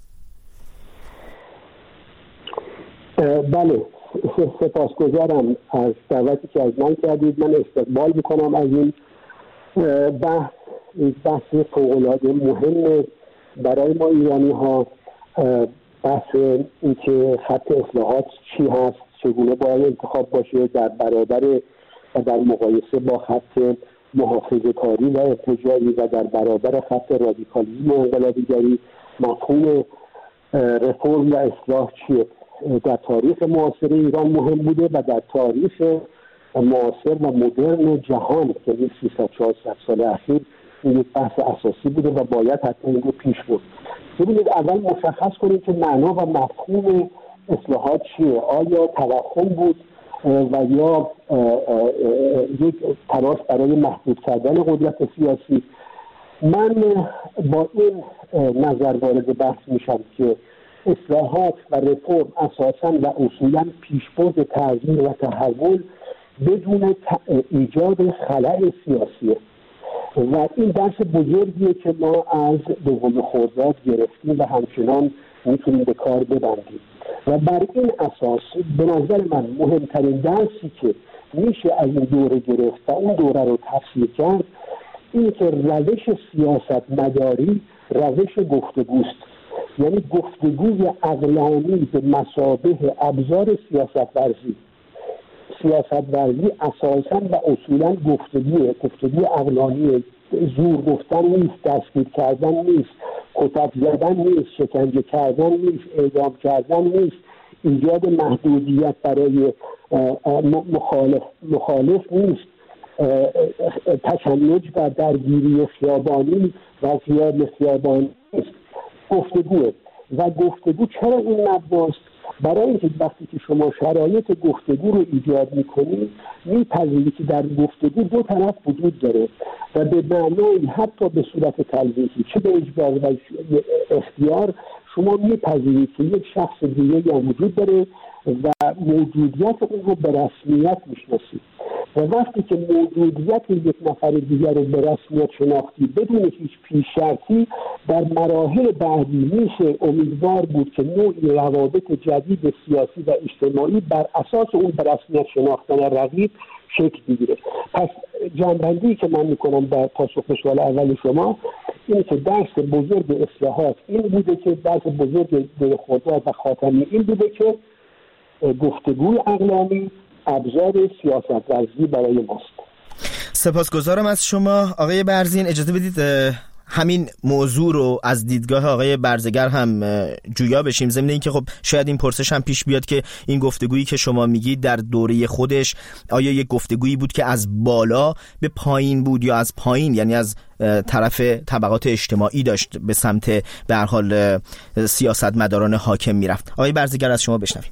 بله، سپاسگزارم از دعوتی که از من کردید. من استقبال میکنم از این بحث. این بحث فوق‌العاده مهمه برای ما ایرانی ها. بحث این که خط اصلاحات چی هست، چگونه باید انتخاب باشه در برابر و در مقایسه با خط محافظه‌کاری و ارتجاعی و در برابر خط رادیکالیسم و انقلابیگری. مفهوم رفرم و اصلاح چیه؟ در تاریخ معاصر ایران مهم بوده و در تاریخ معاصر و مدرن جهان که این سیصد چهارصد سال اخیر این یک بحث اساسی بوده و باید حتی این رو پیش برد. ببینید، اول مشخص کنیم که معنا و مفهوم اصلاحات چیه. آیا توهم بود و یا یک تلاش برای محدود کردن قدرت سیاسی؟ من با این نظر وارد بحث میشم که اصلاحات و رفرم اساساً و اصولاً پیشبرد تغییر و تحول بدون ایجاد خلأ سیاسیه و این درس بزرگیه که ما از دوم خرداد گرفتیم و همچنان میتونیم به کار ببندیم و بر این اساس به نظر من مهمترین درسی که میشه از این دوره گرفت و اون دوره رو تفسیر کرد این که روش سیاست مداری روش گفتگوست، یعنی گفتگوی عقلانی به مثابه ابزار سیاست ورزی. سیاست ورزی اساساً و اصولاً گفتگوه، گفتگو عقلانیه، زور گفتن نیست، دستگیر کردن نیست، کتک زدن نیست، شکنجه کردن نیست، اعدام کردن نیست، ایجاد محدودیت برای مخالف مخالف نیست، تشنج و درگیری خیابانی و خیال خیابانی نیست، گفتگوه. و گفتگو چرا این مبناست؟ برای اینکه وقتی که شما شرایط گفتگو رو ایجاد میکنید میپذیرید که در گفتگو دو طرف وجود داره و به معنای حتی به صورت تلویحی چه به اجبار و اختیار شما میپذیرید که یک شخص دیگه هم وجود داره و موجودیت اون رو به رسمیت میشناسید و وقتی که موجودیت یک نفر دیگر رو به رسمیت شناختی بدون هیچ پیش شرطی در مراحل بعدی میشه امیدوار بود که نوعی روابط جدید سیاسی و اجتماعی بر اساس اون به رسمیت شناختن رقیب شکل بگیره. پس جنبندی که من میکنم در پاسخ به سوال اول شما اینه که درس بزرگ اصلاحات این بوده که درس بزرگ دوره خرداد و خاتمی این بوده که گفتگوی عقلانی ابزار سیاست ورزی برای ماست. سپاسگزارم از شما آقای برزین. اجازه بدید همین موضوع رو از دیدگاه آقای برزگر هم جویا بشیم، ضمن اینکه خب شاید این پرسش هم پیش بیاد که این گفتگویی که شما میگید در دوره خودش آیا یک گفتگویی بود که از بالا به پایین بود یا از پایین، یعنی از طرف طبقات اجتماعی داشت به سمت به هر حال سیاستمداران حاکم میرفت؟ آقای برزگر از شما بشنویم.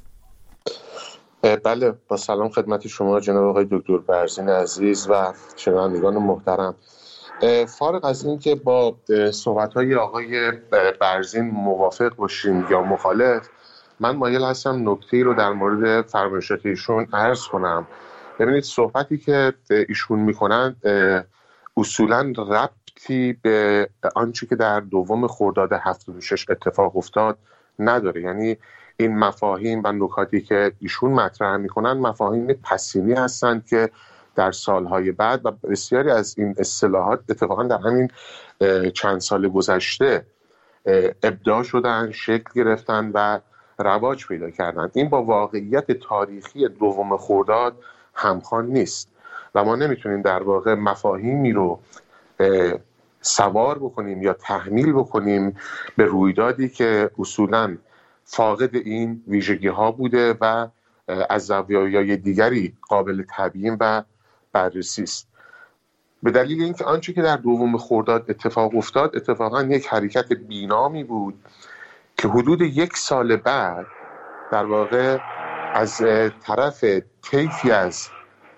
بله، با سلام خدمت شما جناب آقای دکتر برزین عزیز و شنوندگان محترم. فارغ از این که با صحبت‌های آقای برزین موافق باشیم یا مخالف، من مایل هستم نکته‌ای رو در مورد فرمایشات ایشون عرض کنم. ببینید صحبتی که ایشون میکنن اصولاً ربطی به آنچه که در دوم خرداد هفتاد و شش اتفاق افتاد نداره. یعنی این مفاهیم و نکاتی که ایشون مطرح میکنن مفاهیم پسینی هستند که در سالهای بعد و بسیاری از این اصطلاحات اتفاقا در همین چند سال گذشته ابداع شدن، شکل گرفتن و رواج پیدا کردن. این با واقعیت تاریخی دوم خرداد همخوان نیست و ما نمیتونیم در واقع مفاهیمی رو سوار بکنیم یا تحمیل بکنیم به رویدادی که اصولاً فاقد این ویژگی ها بوده و از زوایای دیگری قابل تبیین و بررسی است. به دلیل اینکه آنچه که در دوم خرداد اتفاق افتاد اتفاقا یک حرکت بینامی بود که حدود یک سال بعد در واقع از طرف طیفی از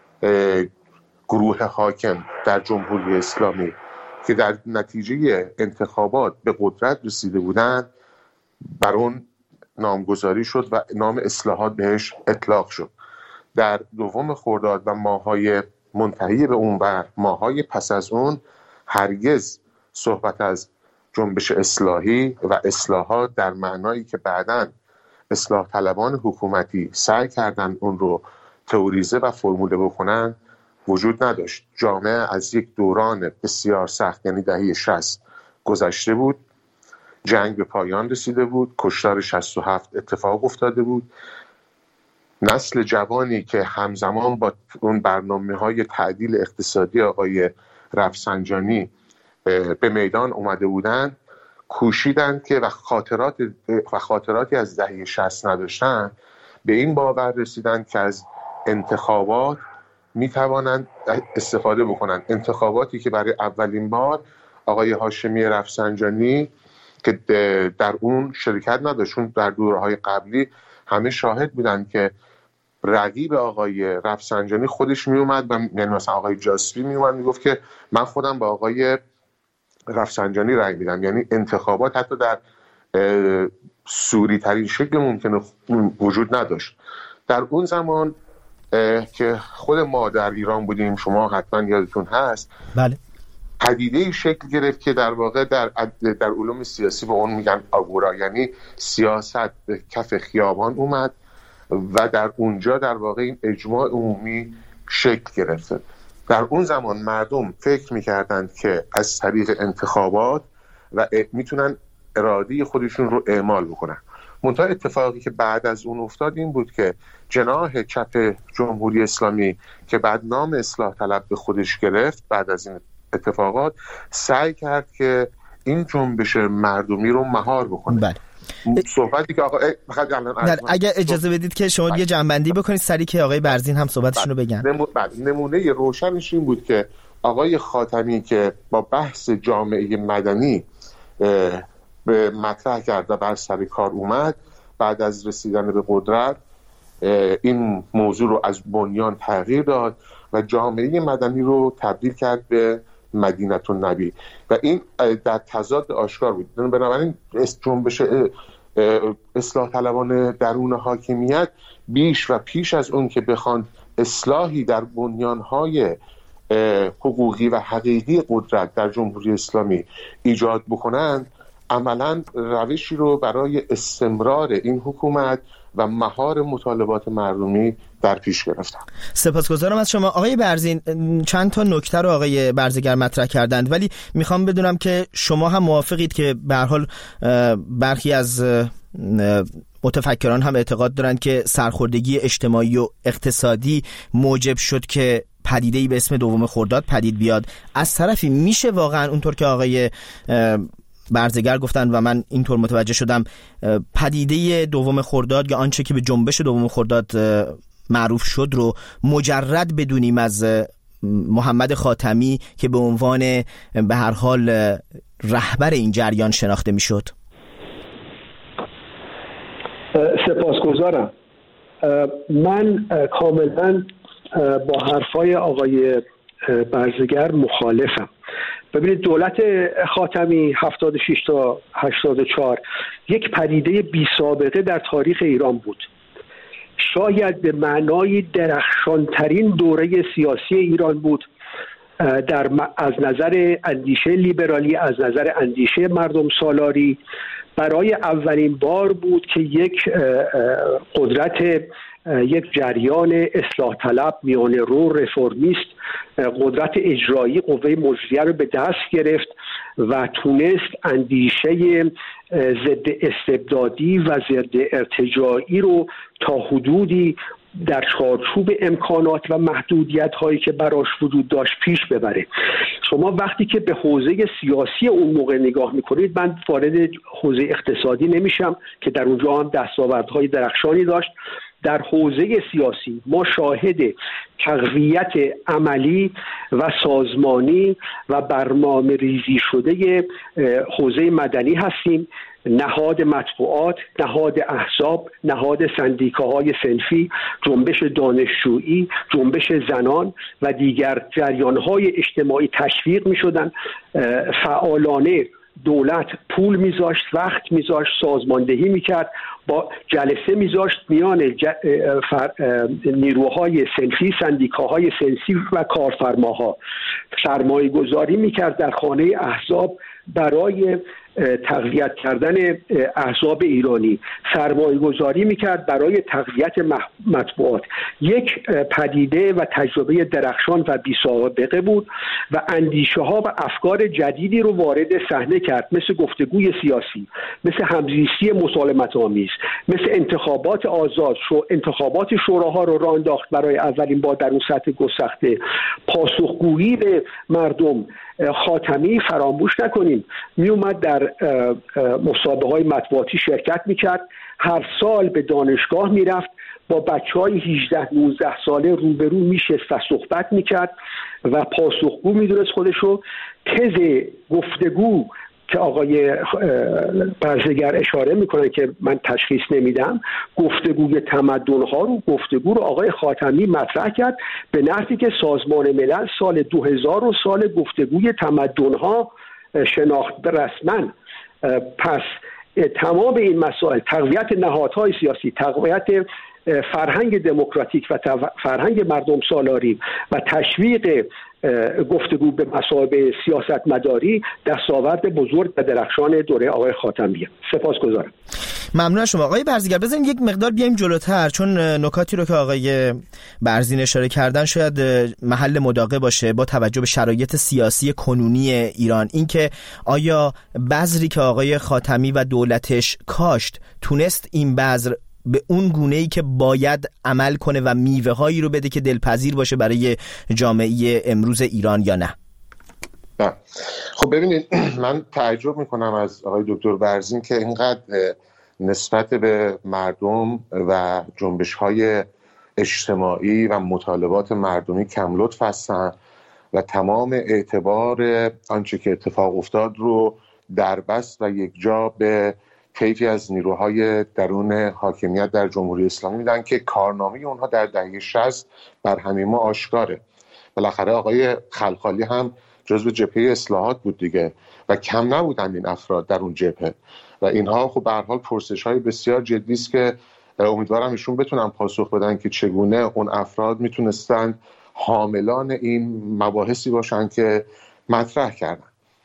گروه حاکم در جمهوری اسلامی که در نتیجه انتخابات به قدرت رسیده بودند بر اون نامگذاری شد و نام اصلاحات بهش اطلاق شد. در دوم خرداد و ماهای منتهی به اون و ماهای پس از اون هرگز صحبت از جنبش اصلاحی و اصلاحات در معنایی که بعداً اصلاح طلبان حکومتی سعی کردن اون رو تئوریزه و فرموله بکنن وجود نداشت. جامعه از یک دوران بسیار سخت یعنی دهه شصت گذشته بود، جنگ به پایان رسیده بود، کشتار شصت و هفت اتفاق افتاده بود، نسل جوانی که همزمان با اون برنامه‌های تعدیل اقتصادی آقای رفسنجانی به میدان اومده بودند کوشیدند که و خاطرات و خاطراتی از دهه شصت نداشتن، به این باور رسیدند که از انتخابات میتوانند استفاده بکنند. انتخاباتی که برای اولین بار آقای هاشمی رفسنجانی که در اون شرکت نداشتون، در دوره‌های قبلی همه شاهد بودند که رقیب آقای رفسنجانی خودش می اومد و یعنی مثلا آقای جاسوی می اومد میگفت که من خودم با آقای رفسنجانی رأی میدم. یعنی انتخابات حتی در سوری ترین شکل ممکن وجود نداشت. در اون زمان که خود ما در ایران بودیم، شما حتما یادتون هست. بله. پدیده شکل گرفت که در واقع در در علوم سیاسی به اون میگن آگورا، یعنی سیاست به کف خیابان اومد و در اونجا در واقع این اجماع عمومی شکل گرفت. در اون زمان مردم فکر میکردند که از طریق انتخابات و میتونن اراده خودشون رو اعمال بکنن. منتها اتفاقی که بعد از اون افتاد این بود که جناح چپ جمهوری اسلامی که بعد نام اصلاح طلب به خودش گرفت، بعد از این اتفاقات سعی کرد که این جنبش مردمی رو مهار بکنه. بله. صحبتی که آقا اگه اجازه بدید که شما بله. یه جنبندی بکنید سری که آقای برزین هم صحبتشون رو بگن. بله. نمونه روشنش این بود که آقای خاتمی که با بحث جامعه مدنی به مطرح کرد و بر سر کار اومد، بعد از رسیدن به قدرت این موضوع رو از بنیان تغییر داد و جامعه مدنی رو تبدیل کرد به مدینه النبی و این در تضاد آشکار بود. بنابراین جنبش اصلاح طلبان درون حاکمیت بیش و پیش از اون که بخوان اصلاحی در بنیانهای حقوقی و حقیقی قدرت در جمهوری اسلامی ایجاد بکنند، عملاً روشی رو برای استمرار این حکومت و مهار مطالبات مردمی در پیش گرفتن. سپاسگزارم از شما. آقای برزین، چند تا نکته رو آقای برزگر مطرح کردند، ولی میخوام بدونم که شما هم موافقید که به هر حال برخی از متفکران هم اعتقاد دارند که سرخوردگی اجتماعی و اقتصادی موجب شد که پدیده‌ای به اسم دوم خرداد پدید بیاد. از طرفی میشه واقعا اونطور که آقای برزگر گفتن و من اینطور متوجه شدم، پدیده دوم خرداد یا آنچه که به جنبش دوم خرداد معروف شد رو مجرد بدونیم از محمد خاتمی که به عنوان به هر حال رهبر این جریان شناخته میشد؟ سپاسگزارم. من کاملا با حرفای آقای برزگر مخالفم. ببینید، دولت خاتمی هفتاد و شش تا هشتاد و چهار یک پدیده بی سابقه در تاریخ ایران بود. شاید به معنای درخشانترین دوره سیاسی ایران بود در از نظر اندیشه لیبرالی، از نظر اندیشه مردم سالاری. برای اولین بار بود که یک قدرت، یک جریان اصلاح طلب، میانه رو، رفرمیست، قدرت اجرایی، قوه مجریه رو به دست گرفت و تونست اندیشه ضد استبدادی و ضد ارتجاعی رو تا حدودی در چارچوب امکانات و محدودیت هایی که براش وجود داشت پیش ببره. شما وقتی که به حوزه سیاسی اون موقع نگاه میکنید، من وارد حوزه اقتصادی نمیشم که در اونجا هم دستاوردهای درخشانی داشت، در حوزه سیاسی ما شاهد تقویت عملی و سازمانی و برنامه ریزی شده حوزه مدنی هستیم. نهاد مطبوعات، نهاد احزاب، نهاد سندیکاهای صنفی، جنبش دانشجویی، جنبش زنان و دیگر جریانهای اجتماعی تشویق می شدن. فعالانه دولت پول میذاشت، وقت میذاشت، سازماندهی میکرد، با جلسه میذاشت میان ج... فر... نیروهای صنفی، سندیکاهای صنفی و کارفرماها. سرمایه گذاری میکرد در خانه احزاب برای تقویت کردن احزاب ایرانی، سرمایه گذاری میکرد برای تقویت مطبوعات. یک پدیده و تجربه درخشان و بی سابقه بود و اندیشه ها و افکار جدیدی رو وارد صحنه کرد، مثل گفتگوی سیاسی، مثل همزیستی مسالمت آمیز، مثل انتخابات آزاد. شو انتخابات شوراها رو راه انداخت برای اولین بار در اون سطح گسترده. پاسخگویی به مردم. خاتمی فراموش نکنیم می اومد در مسابقه‌های مطبوعاتی شرکت میکرد، هر سال به دانشگاه میرفت، با بچهای هجده نوزده ساله روبرو میشست و صحبت میکرد و پاسخگو میدونست خودشو. تز گفتگو که آقای برزگر اشاره میکنه که من تشخیص نمیدم، گفتگوی تمدن‌ها رو، گفتگو رو آقای خاتمی مطرح کرد به نحوی که سازمان ملل سال دو هزار رو سال گفتگوی تمدن‌ها شناخت رسما. پس تمام این مسائل، تقویت نهادهای سیاسی، تقویت فرهنگ دموکراتیک و فرهنگ مردم سالاری و تشویق گفتگو به مصائب سیاست مداری دستاورد بزرگ و درخشان دوره آقای خاتمیه. سپاسگزارم. ممنون شما آقای برزگر. بزنیم یک مقدار بیایم جلوتر، چون نکاتی رو که آقای برزین اشاره کردن شاید محل مداقه باشه با توجه به شرایط سیاسی کنونی ایران. اینکه آیا بذری که آقای خاتمی و دولتش کاشت تونست این بذر به اون گونه‌ای که باید عمل کنه و میوه هایی رو بده که دلپذیر باشه برای جامعه امروز ایران یا نه؟ نه. خب ببینید، من تعجب میکنم از آقای دکتر برزین که اینقدر نسبت به مردم و جنبش های اجتماعی و مطالبات مردمی کم لطف هستن و تمام اعتبار آنچه که اتفاق افتاد رو دربست و یک جا به طیفی از نیروهای درون حاکمیت در جمهوری اسلامی میدن که کارنامه اونها در دهه شصت بر همه ما آشکاره. بالاخره آقای خلخالی هم جزو جبهه اصلاحات بود دیگه و کم نبودن این افراد در اون جبهه و اینها خب به هر حال پرسش‌های بسیار جدی است که امیدوارم ایشون بتونن پاسخ بدن که چگونه اون افراد میتونستن حاملان این مباحثی باشن که مطرح کردن.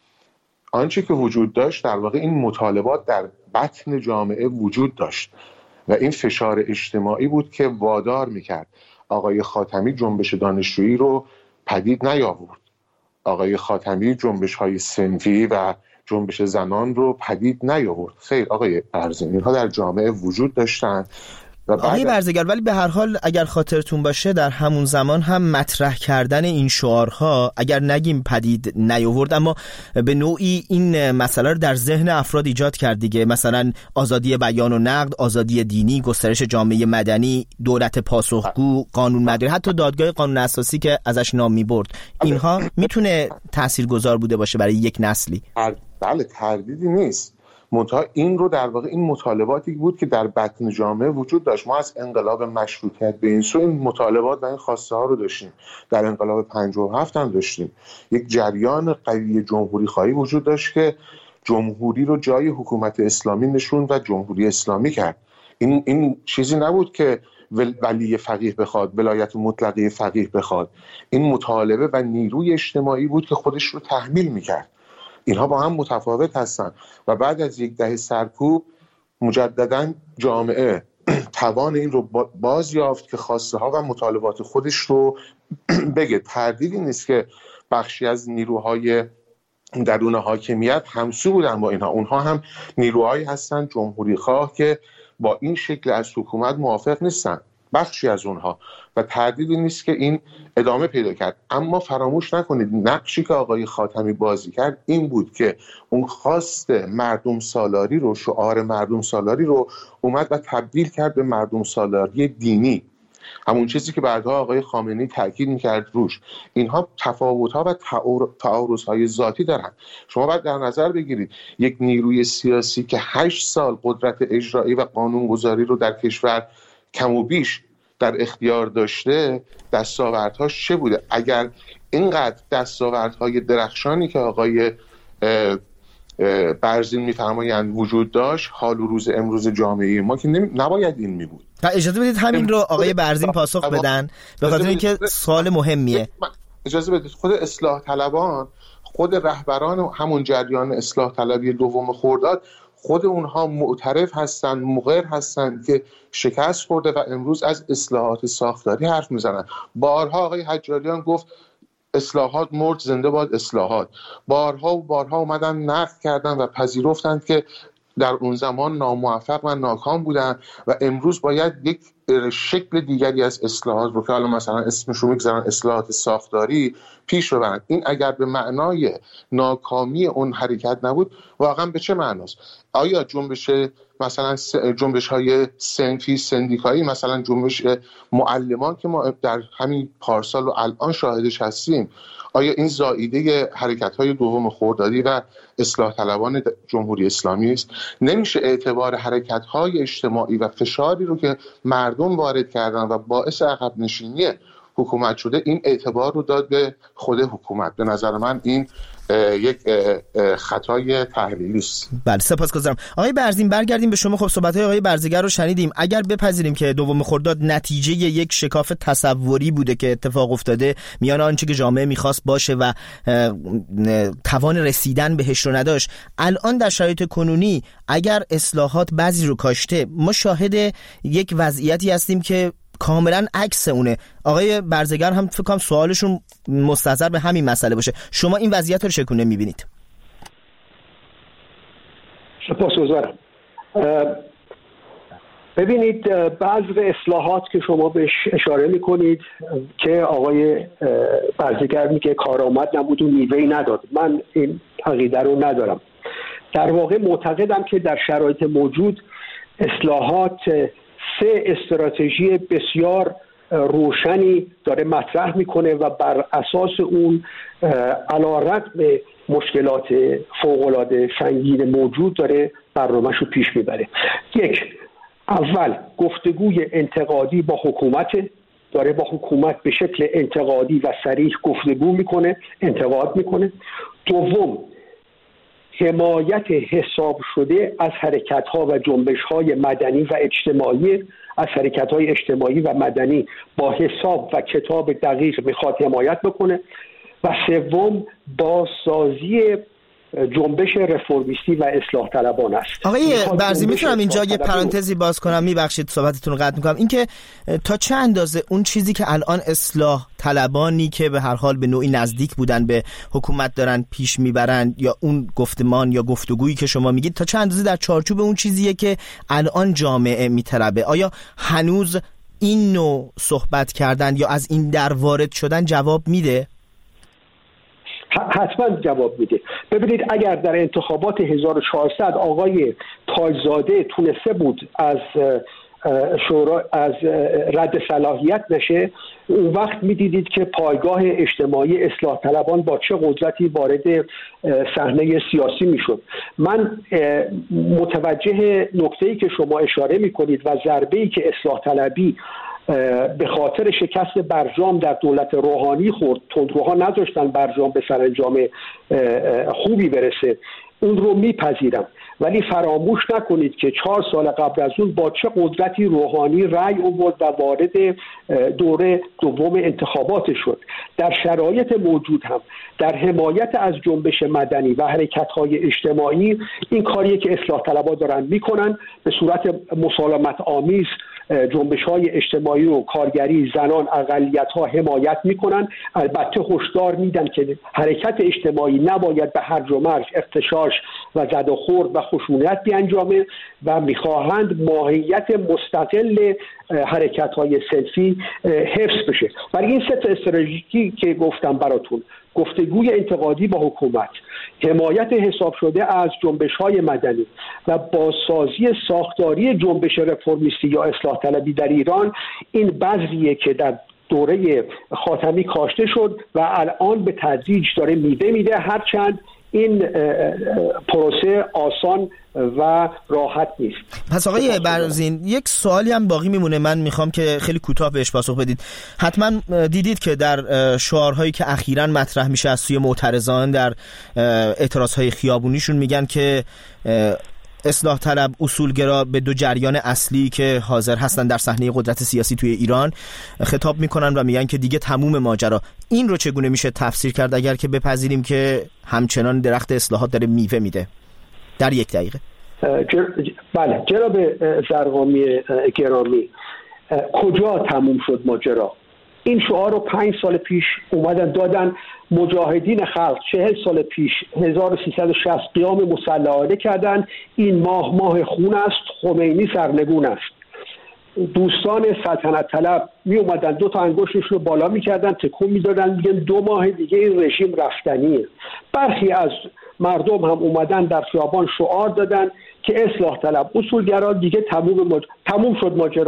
آنچه که وجود داشت در واقع این مطالبات در بطن جامعه وجود داشت و این فشار اجتماعی بود که وادار میکرد آقای خاتمی جنبش دانشجویی رو پدید نیاورد. آقای خاتمی جنبش های صنفی و جنبش زنان رو پدید نیاورد. خیر آقای برزین، اینها در جامعه وجود داشتن. آقای برزگر، ولی به هر حال اگر خاطرتون باشه در همون زمان هم مطرح کردن این شعارها اگر نگیم پدید نیاورد اما به نوعی این مسئله رو در ذهن افراد ایجاد کرد دیگه. مثلا آزادی بیان و نقد، آزادی دینی، گسترش جامعه مدنی، دولت پاسخگو، قانون مدنی، حتی دادگاه قانون اساسی که ازش نام می‌برد. اینها میتونه تاثیرگذار بوده باشه برای یک نسلی؟ بله، تردیدی نیست. منتها این رو در واقع این مطالباتی بود که در بطن جامعه وجود داشت. ما از انقلاب مشروطیت به این سو این مطالبات و این خواسته ها رو داشتیم. در انقلاب پنجاه و هفت هم داشتیم. یک جریان قوی جمهوری خواهی وجود داشت که جمهوری رو جای حکومت اسلامی نشوند و جمهوری اسلامی کرد. این این چیزی نبود که ولی فقیه بخواد، ولایت مطلقه فقیه بخواد. این مطالبه و نیروی اجتماعی بود که خودش رو تحمیل میکرد. اینها با هم متفاوت هستند و بعد از یک دهه سرکوب مجددا جامعه توان این رو باز یافت که خواسته ها و مطالبات خودش رو بگه. تردیدی نیست که بخشی از نیروهای درون حاکمیت همسو بودن با اینها. اونها هم نیروهایی هستن جمهوری خواه که با این شکل از حکومت موافق نیستن، بخشی از اونها، و تردیدی نیست که این ادامه پیدا کرد. اما فراموش نکنید نقشی که آقای خاتمی بازی کرد این بود که اون خواست مردم سالاری رو، شعار مردم سالاری رو اومد و تبدیل کرد به مردم سالاری دینی، همون چیزی که بعدها آقای خامنه‌ای تاکید میکرد روش. اینها تفاوت‌ها و تعارض‌های ذاتی دارن. شما باید در نظر بگیرید یک نیروی سیاسی که هشت سال قدرت اجرایی و قانونگذاری رو در کشور کم و بیش در اختیار داشته، دستاوردهاش چه بوده؟ اگر اینقدر دستاوردهای درخشانی که آقای برزین میفرمایند وجود داشت، حال و روز امروز جامعه ما که نباید این می بود. اجازه بدید همین رو آقای برزین پاسخ بدن، به خاطر اینکه سوال مهمیه. اجازه بدید خود اصلاح طلبان، خود رهبران همون جریان اصلاح طلبی دوم خرداد، خود اونها معترف هستن، مقر هستن که شکست خورده و امروز از اصلاحات ساختاری حرف میزنن. بارها آقای حجاریان گفت اصلاحات مرد، زنده باد اصلاحات. بارها و بارها اومدن نقد کردن و پذیرفتند که در اون زمان ناموفق و ناکام بودن و امروز باید یک شکل دیگری از اصلاحات رو که حالا مثلا اسمش رو میگذارن اصلاحات ساختاری پیش ببرن. این اگر به معنای ناکامی اون حرکت نبود، واقعا به چه معناست؟ آیا جنبش مثلا جنبش های صنفی سندیکایی، مثلا جنبش معلمان که ما در همین پارسال و الان شاهدش هستیم، آیا این زائیده حرکت‌های دوم خردادی و اصلاح طلبان جمهوری اسلامی است؟ نمیشه اعتبار حرکت‌های اجتماعی و فشاری رو که مردم وارد کردن و باعث عقب نشینی حکومت شده این اعتبار رو داد به خود حکومت. به نظر من این یک خطای تحلیلی است. بله سپاسگزارم. آقای برزین برگردیم به شما. خب صحبت‌های آقای برزگر رو شنیدیم. اگر بپذیریم که دوم خرداد نتیجه یک شکاف تصوری بوده که اتفاق افتاده میان آنچه که جامعه می‌خواست باشه و توان رسیدن بهش رو نداشت، الان در شرایط کنونی اگر اصلاحات بعضی رو کاشته، ما شاهد یک وضعیتی هستیم که کاملا عکس اونه. آقای برزگر هم فکر کنم سوالشون مستظر به همین مسئله باشه. شما این وضعیت رو چگونه می‌بینید؟ سپاسگزارم. ببینید بعض اصلاحات که شما بهش اشاره میکنید که آقای برزگر میگه کارآمد نبود و میوه‌ای نداد، من این عقیده رو ندارم. در واقع معتقدم که در شرایط موجود اصلاحات سه استراتژی بسیار روشنی داره مطرح میکنه و بر اساس اون علی‌رغم مشکلات فوق‌العاده سنگین موجود داره برنامه‌ش رو پیش میبره. یک، اول گفتگوی انتقادی با حکومت، داره با حکومت به شکل انتقادی و صریح گفتگو میکنه، انتقاد میکنه. دوم، حمایت حساب شده از حرکت‌ها و جنبش‌های مدنی و اجتماعی، از حرکت‌های اجتماعی و مدنی با حساب و کتاب دقیق میخواد حمایت بکنه. و سوم، بازسازی جنبش رفرمیستی و اصلاح طلبان است. آقای برزی میتونم اینجا یه پرانتزی باز کنم؟ میبخشید صحبتتون رو قطع میکنم. این که تا چه اندازه اون چیزی که الان اصلاح طلبانی که به هر حال به نوعی نزدیک بودن به حکومت دارن پیش میبرن، یا اون گفتمان یا گفتگویی که شما میگید، تا چه اندازه در چارچوب اون چیزیه که الان جامعه میطلبه؟ آیا هنوز این نوع صحبت کردن یا از این در وارد شدن جواب میده؟ حتما جواب میده. ببینید اگر در انتخابات هزار و چهارصد آقای تاجزاده تونسته بود از شورا از رد صلاحیت نشه، اون وقت میدیدید که پایگاه اجتماعی اصلاح طلبان با چه قدرتی وارد صحنه سیاسی میشد. من متوجه نکته‌ای که شما اشاره میکنید و ضربه‌ای که اصلاح طلبی به خاطر شکست برجام در دولت روحانی خورد، تندروها نذاشتن برجام به سرانجام خوبی برسه، اون رو میپذیرم. ولی فراموش نکنید که چهار سال قبل از اون با چه قدرتی روحانی رأی آورد و وارد دوره دوم انتخابات شد. در شرایط موجود هم در حمایت از جنبش مدنی و حرکت‌های اجتماعی، این کاریه که اصلاح طلبها دارن میکنن، به صورت مسالمت آمیز جنبش‌های اجتماعی و کارگری، زنان، اقلیت‌ها حمایت میکنن. البته هشدار میدن که حرکت اجتماعی نباید به هرج و مرج، اغتشاش و زد و خورد و خشونت بیانجامه و میخواهند ماهیت مستقل حرکت‌های صنفی حفظ بشه. برای این سه تا استراتژی که گفتم براتون، گفتگوی انتقادی با حکومت، حمایت حساب شده از جنبش‌های مدنی و بازسازی ساختاری جنبش رفرمیستی یا اصلاح طلبی در ایران، این بذریه که در دوره خاتمی کاشته شد و الان به تدریج داره میوه میده، هرچند این پروسه آسان و راحت نیست. پس آقای برزین یک سوالی هم باقی میمونه، من میخوام که خیلی کوتاه بهش پاسخ بدید. حتما دیدید که در شعارهایی که اخیراً مطرح میشه از سوی معترضان در اعتراضهای خیابونیشون، میگن که اصلاح طلب اصولگرا به دو جریان اصلی که حاضر هستن در صحنه قدرت سیاسی توی ایران خطاب میکنن و میگن که دیگه تموم ماجرا. این رو چگونه میشه تفسیر کرد اگر که بپذیریم که همچنان درخت اصلاحات داره میوه میده؟ در یک دقیقه. جر... بله جناب زرقامی گرامی، کجا تموم شد ماجرا؟ این شعار رو پنج سال پیش اومدن دادن، مجاهدین خلق چهل سال پیش هزار و سیصد و شصت قیام مسلحانه کردن، این ماه ماه خون است، خمینی سرنگون است. دوستان سلطنت طلب می اومدن دو تا انگشتش رو بالا میکردن، تکون میدادن، میگن دو ماه دیگه این رژیم رفتنیه. برخی از مردم هم اومدن در خیابان شعار دادن که اصلاح طلب اصولگرا دیگه تموم ماج... تموم شد ماجرا،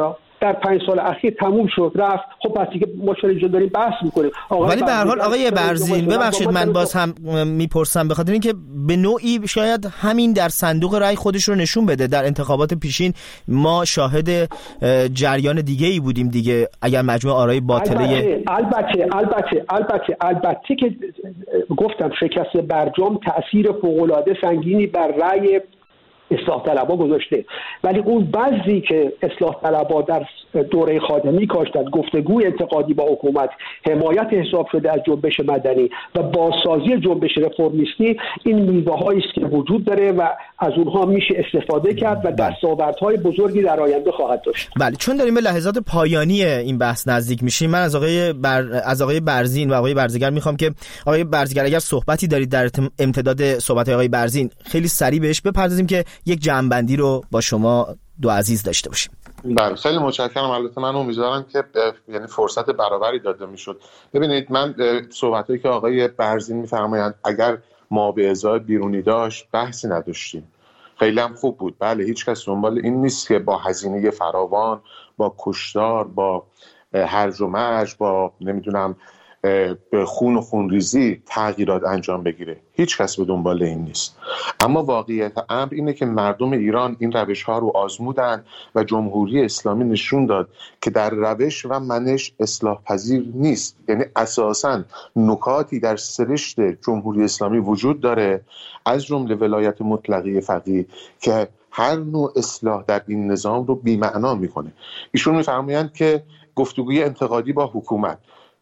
در پنج سال اخیر تموم شد رفت. خب پس دیگه ما چرا اینجا داریم بحث میکنیم؟ ولی به هر حال آقای برزین ببخشید من باز هم میپرسم، به خاطر اینکه به نوعی شاید همین در صندوق رای خودش رو نشون بده. در انتخابات پیشین ما شاهد جریان دیگه ای بودیم دیگه، اگر مجموع آرای باطله البته البته البته البته البته که گفتم شکست برجام تأثیر فوق‌العاده سنگینی بر رای اصلاح طلبها گذاشته، ولی اون بعضی که اصلاح طلبها در دوره خاتمی کاشتند، گفتگوی انتقادی با حکومت، حمایت حساب شده از جنبش مدنی و بازسازی جنبش رفرمیستی، این میوه‌هایی است که وجود داره و از اونها میشه استفاده کرد و دستاوردهای بزرگی در آینده خواهد داشت. بله، چون داریم به لحظات پایانی این بحث نزدیک میشیم، من از آقای بر... از آقای برزین و آقای برزگر میخوام که آقای برزگر اگر صحبتی دارید در امتداد صحبت آقای برزین خیلی سریع بهش بپردازیم که یک جمع‌بندی رو با شما دو عزیز داشته باشیم. بله خیلی متشکرم. البته من امیدوارم که یعنی فرصت برابری داده میشد. ببینید من صحبتایی که آقای برزین میفرمایند اگر ما به ازای بیرونی داشت بحثی نداشتیم، خیلی هم خوب بود. بله هیچ کس دنبال این نیست که با هزینه فراوان، با کشتار، با هرج و مرج، با نمیدونم به خون و خونریزی تغییرات انجام بگیره. هیچ کس به دنبال این نیست. اما واقعیت امر اینه که مردم ایران این روش ها رو آزمودن و جمهوری اسلامی نشون داد که در روش و منش اصلاح پذیر نیست. یعنی اساساً نکاتی در سرشت جمهوری اسلامی وجود داره، از جمله ولایت مطلقه فقیه که هر نوع اصلاح در این نظام رو بی‌معنا میکنه. ایشون میفرمایند که گفتگوی انتقادی با حکومت،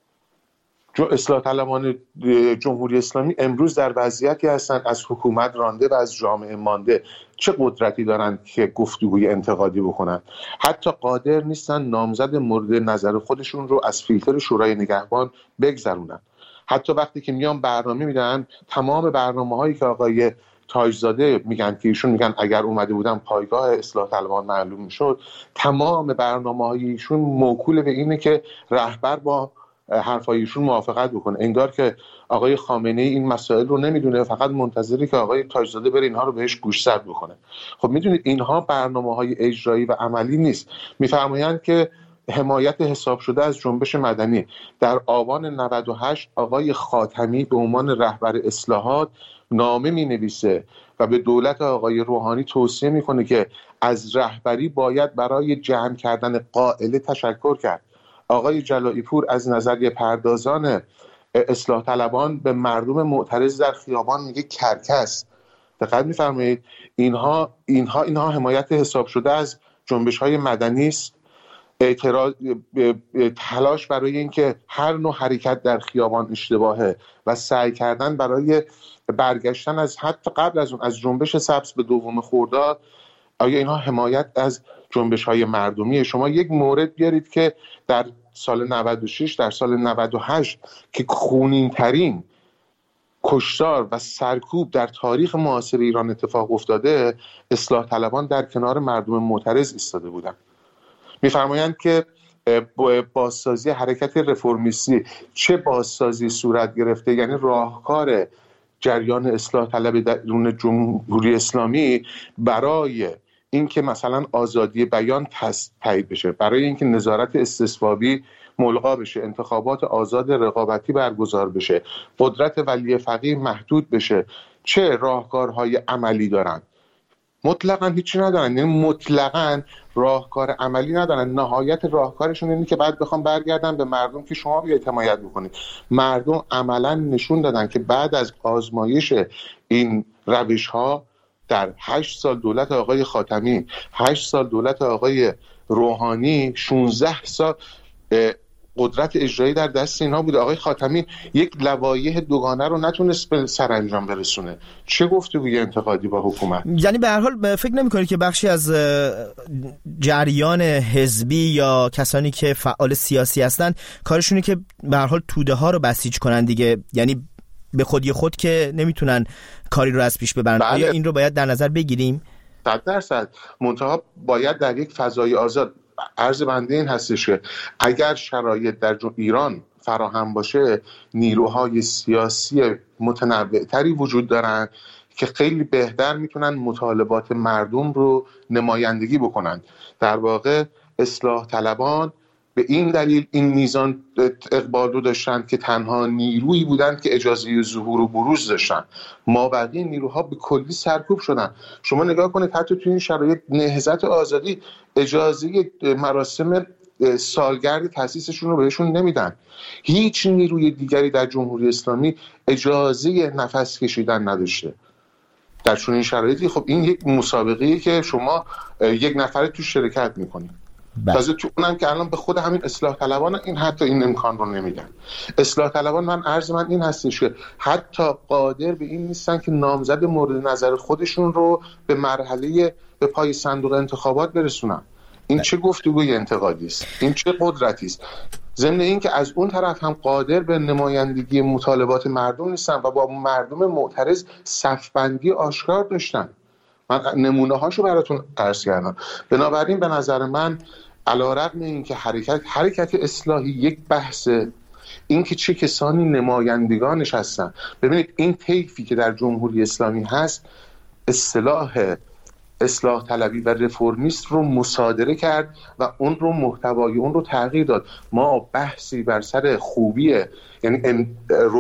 اصلاح طلبان جمهوری اسلامی امروز در وضعیتی هستند از حکومت رانده و از جامعه مانده. چه قدرتی دارند که گفتگوی انتقادی بکنند؟ حتی قادر نیستن نامزد مورد نظر خودشون رو از فیلتر شورای نگهبان بگذرونن. حتی وقتی که میان برنامه میدن، تمام برنامه‌هایی که آقای تاجزاده میگن که ایشون میگن اگر اومده بودن پایگاه اصلاح طلبان معلوم میشد، تمام برنامه‌های ایشون موکول به اینه که رهبر با حرفایشون موافقت بکنه. انگار که آقای خامنه‌ای این مسائل رو نمیدونه، فقط منتظری که آقای تاجزاده بره اینها رو بهش گوشزد بکنه. خب میدونید اینها برنامه‌های اجرایی و عملی نیست. میفرمایند که حمایت حساب شده از جنبش مدنی. در آبان نود و هشت آقای خاتمی به عنوان رهبر اصلاحات نامه می‌نویسه و به دولت آقای روحانی توصیه میکنه که از رهبری باید برای جمع کردن قائله تشکر کرد. آقای جلایی پور از نظریه پردازان اصلاح طلبان به مردم معترض در خیابان میگه کرکس. دقت می‌فرمایید؟ اینها اینها اینها حمایت حساب شده از جنبش‌های مدنی است. اعتراض، تلاش برای اینکه هر نوع حرکت در خیابان اشتباهه و سعی کردن برای برگشتن از حتی قبل از اون از جنبش سبز به دوم خرداد، آیا اینها حمایت از جنبش‌های مردمیه؟ شما یک مورد بیارید که در سال نود و شش، در سال نود و هشت که خونین‌ترین کشتار و سرکوب در تاریخ معاصر ایران اتفاق افتاده، اصلاح طلبان در کنار مردم معترض ایستاده بودند. می‌فرمایند که بازسازی حرکت رفرمیستی چه بازسازی صورت گرفته، یعنی راهکار جریان اصلاح طلب درون جمهوری اسلامی برای اینکه مثلا آزادی بیان تایید بشه، برای اینکه نظارت استصوابی ملغا بشه، انتخابات آزاد رقابتی برگزار بشه، قدرت ولی فقیه محدود بشه، چه راهکارهای عملی دارن؟ مطلقاً هیچی ندارن. یعنی مطلقاً راهکار عملی ندارن. نهایت راهکارشون اینه که بعد بخوام برگردن به مردم که شما بیاید حمایت بکنید. مردم عملاً نشون دادن که بعد از آزمایش این روش‌ها در هشت سال دولت آقای خاتمی، هشت سال دولت آقای روحانی، شانزده سال قدرت اجرایی در دست اینها بوده. آقای خاتمی یک لوایح دوگانه رو نتونست به سرانجام برسونه. چه گفتگوی انتقادی با حکومت؟ یعنی به هر حال فکر نمی‌کنید که بخشی از جریان حزبی یا کسانی که فعال سیاسی هستن کارشونه که به هر حال توده ها رو بسیج کنن دیگه؟ یعنی به خودی خود که نمیتونن کاری رو از پیش ببرن. آیا این رو باید در نظر بگیریم؟ صد درصد. منتها باید در یک فضای آزاد. عرض بنده این هستش که اگر شرایط در ایران فراهم باشه، نیروهای سیاسی متنوع‌تری وجود دارن که خیلی بهتر میتونن مطالبات مردم رو نمایندگی بکنن. در واقع اصلاح طلبان به این دلیل این میزان اقبال رو داشتن که تنها نیرویی بودند که اجازه ظهور و بروز داشتن. ما بقیه نیروها به کلی سرکوب شدن. شما نگاه کنید حتی توی این شرایط نهضت آزادی اجازه مراسم سالگرد تأسیسشون رو بهشون نمیدن. هیچ نیروی دیگری در جمهوری اسلامی اجازه نفس کشیدن نداشته. در چون این شرایطی خب این یک مسابقه‌ایه که شما یک نفره تو شرکت میکنید. تازه تو اونم که الان به خود همین اصلاح طلبان این حتی این امکان رو نمیدن. اصلاح طلبان من عرض من این هستش که حتی قادر به این نیستن که نامزد مورد نظر خودشون رو به مرحله به پای صندوق انتخابات برسونن. این چه گفتگوی انتقادی است؟ این چه قدرتی است؟ ضمن این که از اون طرف هم قادر به نمایندگی مطالبات مردم نیستن و با مردم معترض صفبندی آشکار داشتن. من نمونه هاشو براتون عرض کردم. بنابراین به نظر من علیرغم این که حرکت حرکت اصلاحی یک بحث، این که چه کسانی نمایندگانش هستن، ببینید این طیفی که در جمهوری اسلامی هست اصلاح اصلاح طلبی و رفرمیست رو مصادره کرد و اون رو محتوای اون رو تغییر داد. ما بحثی بر سر خوبیه، یعنی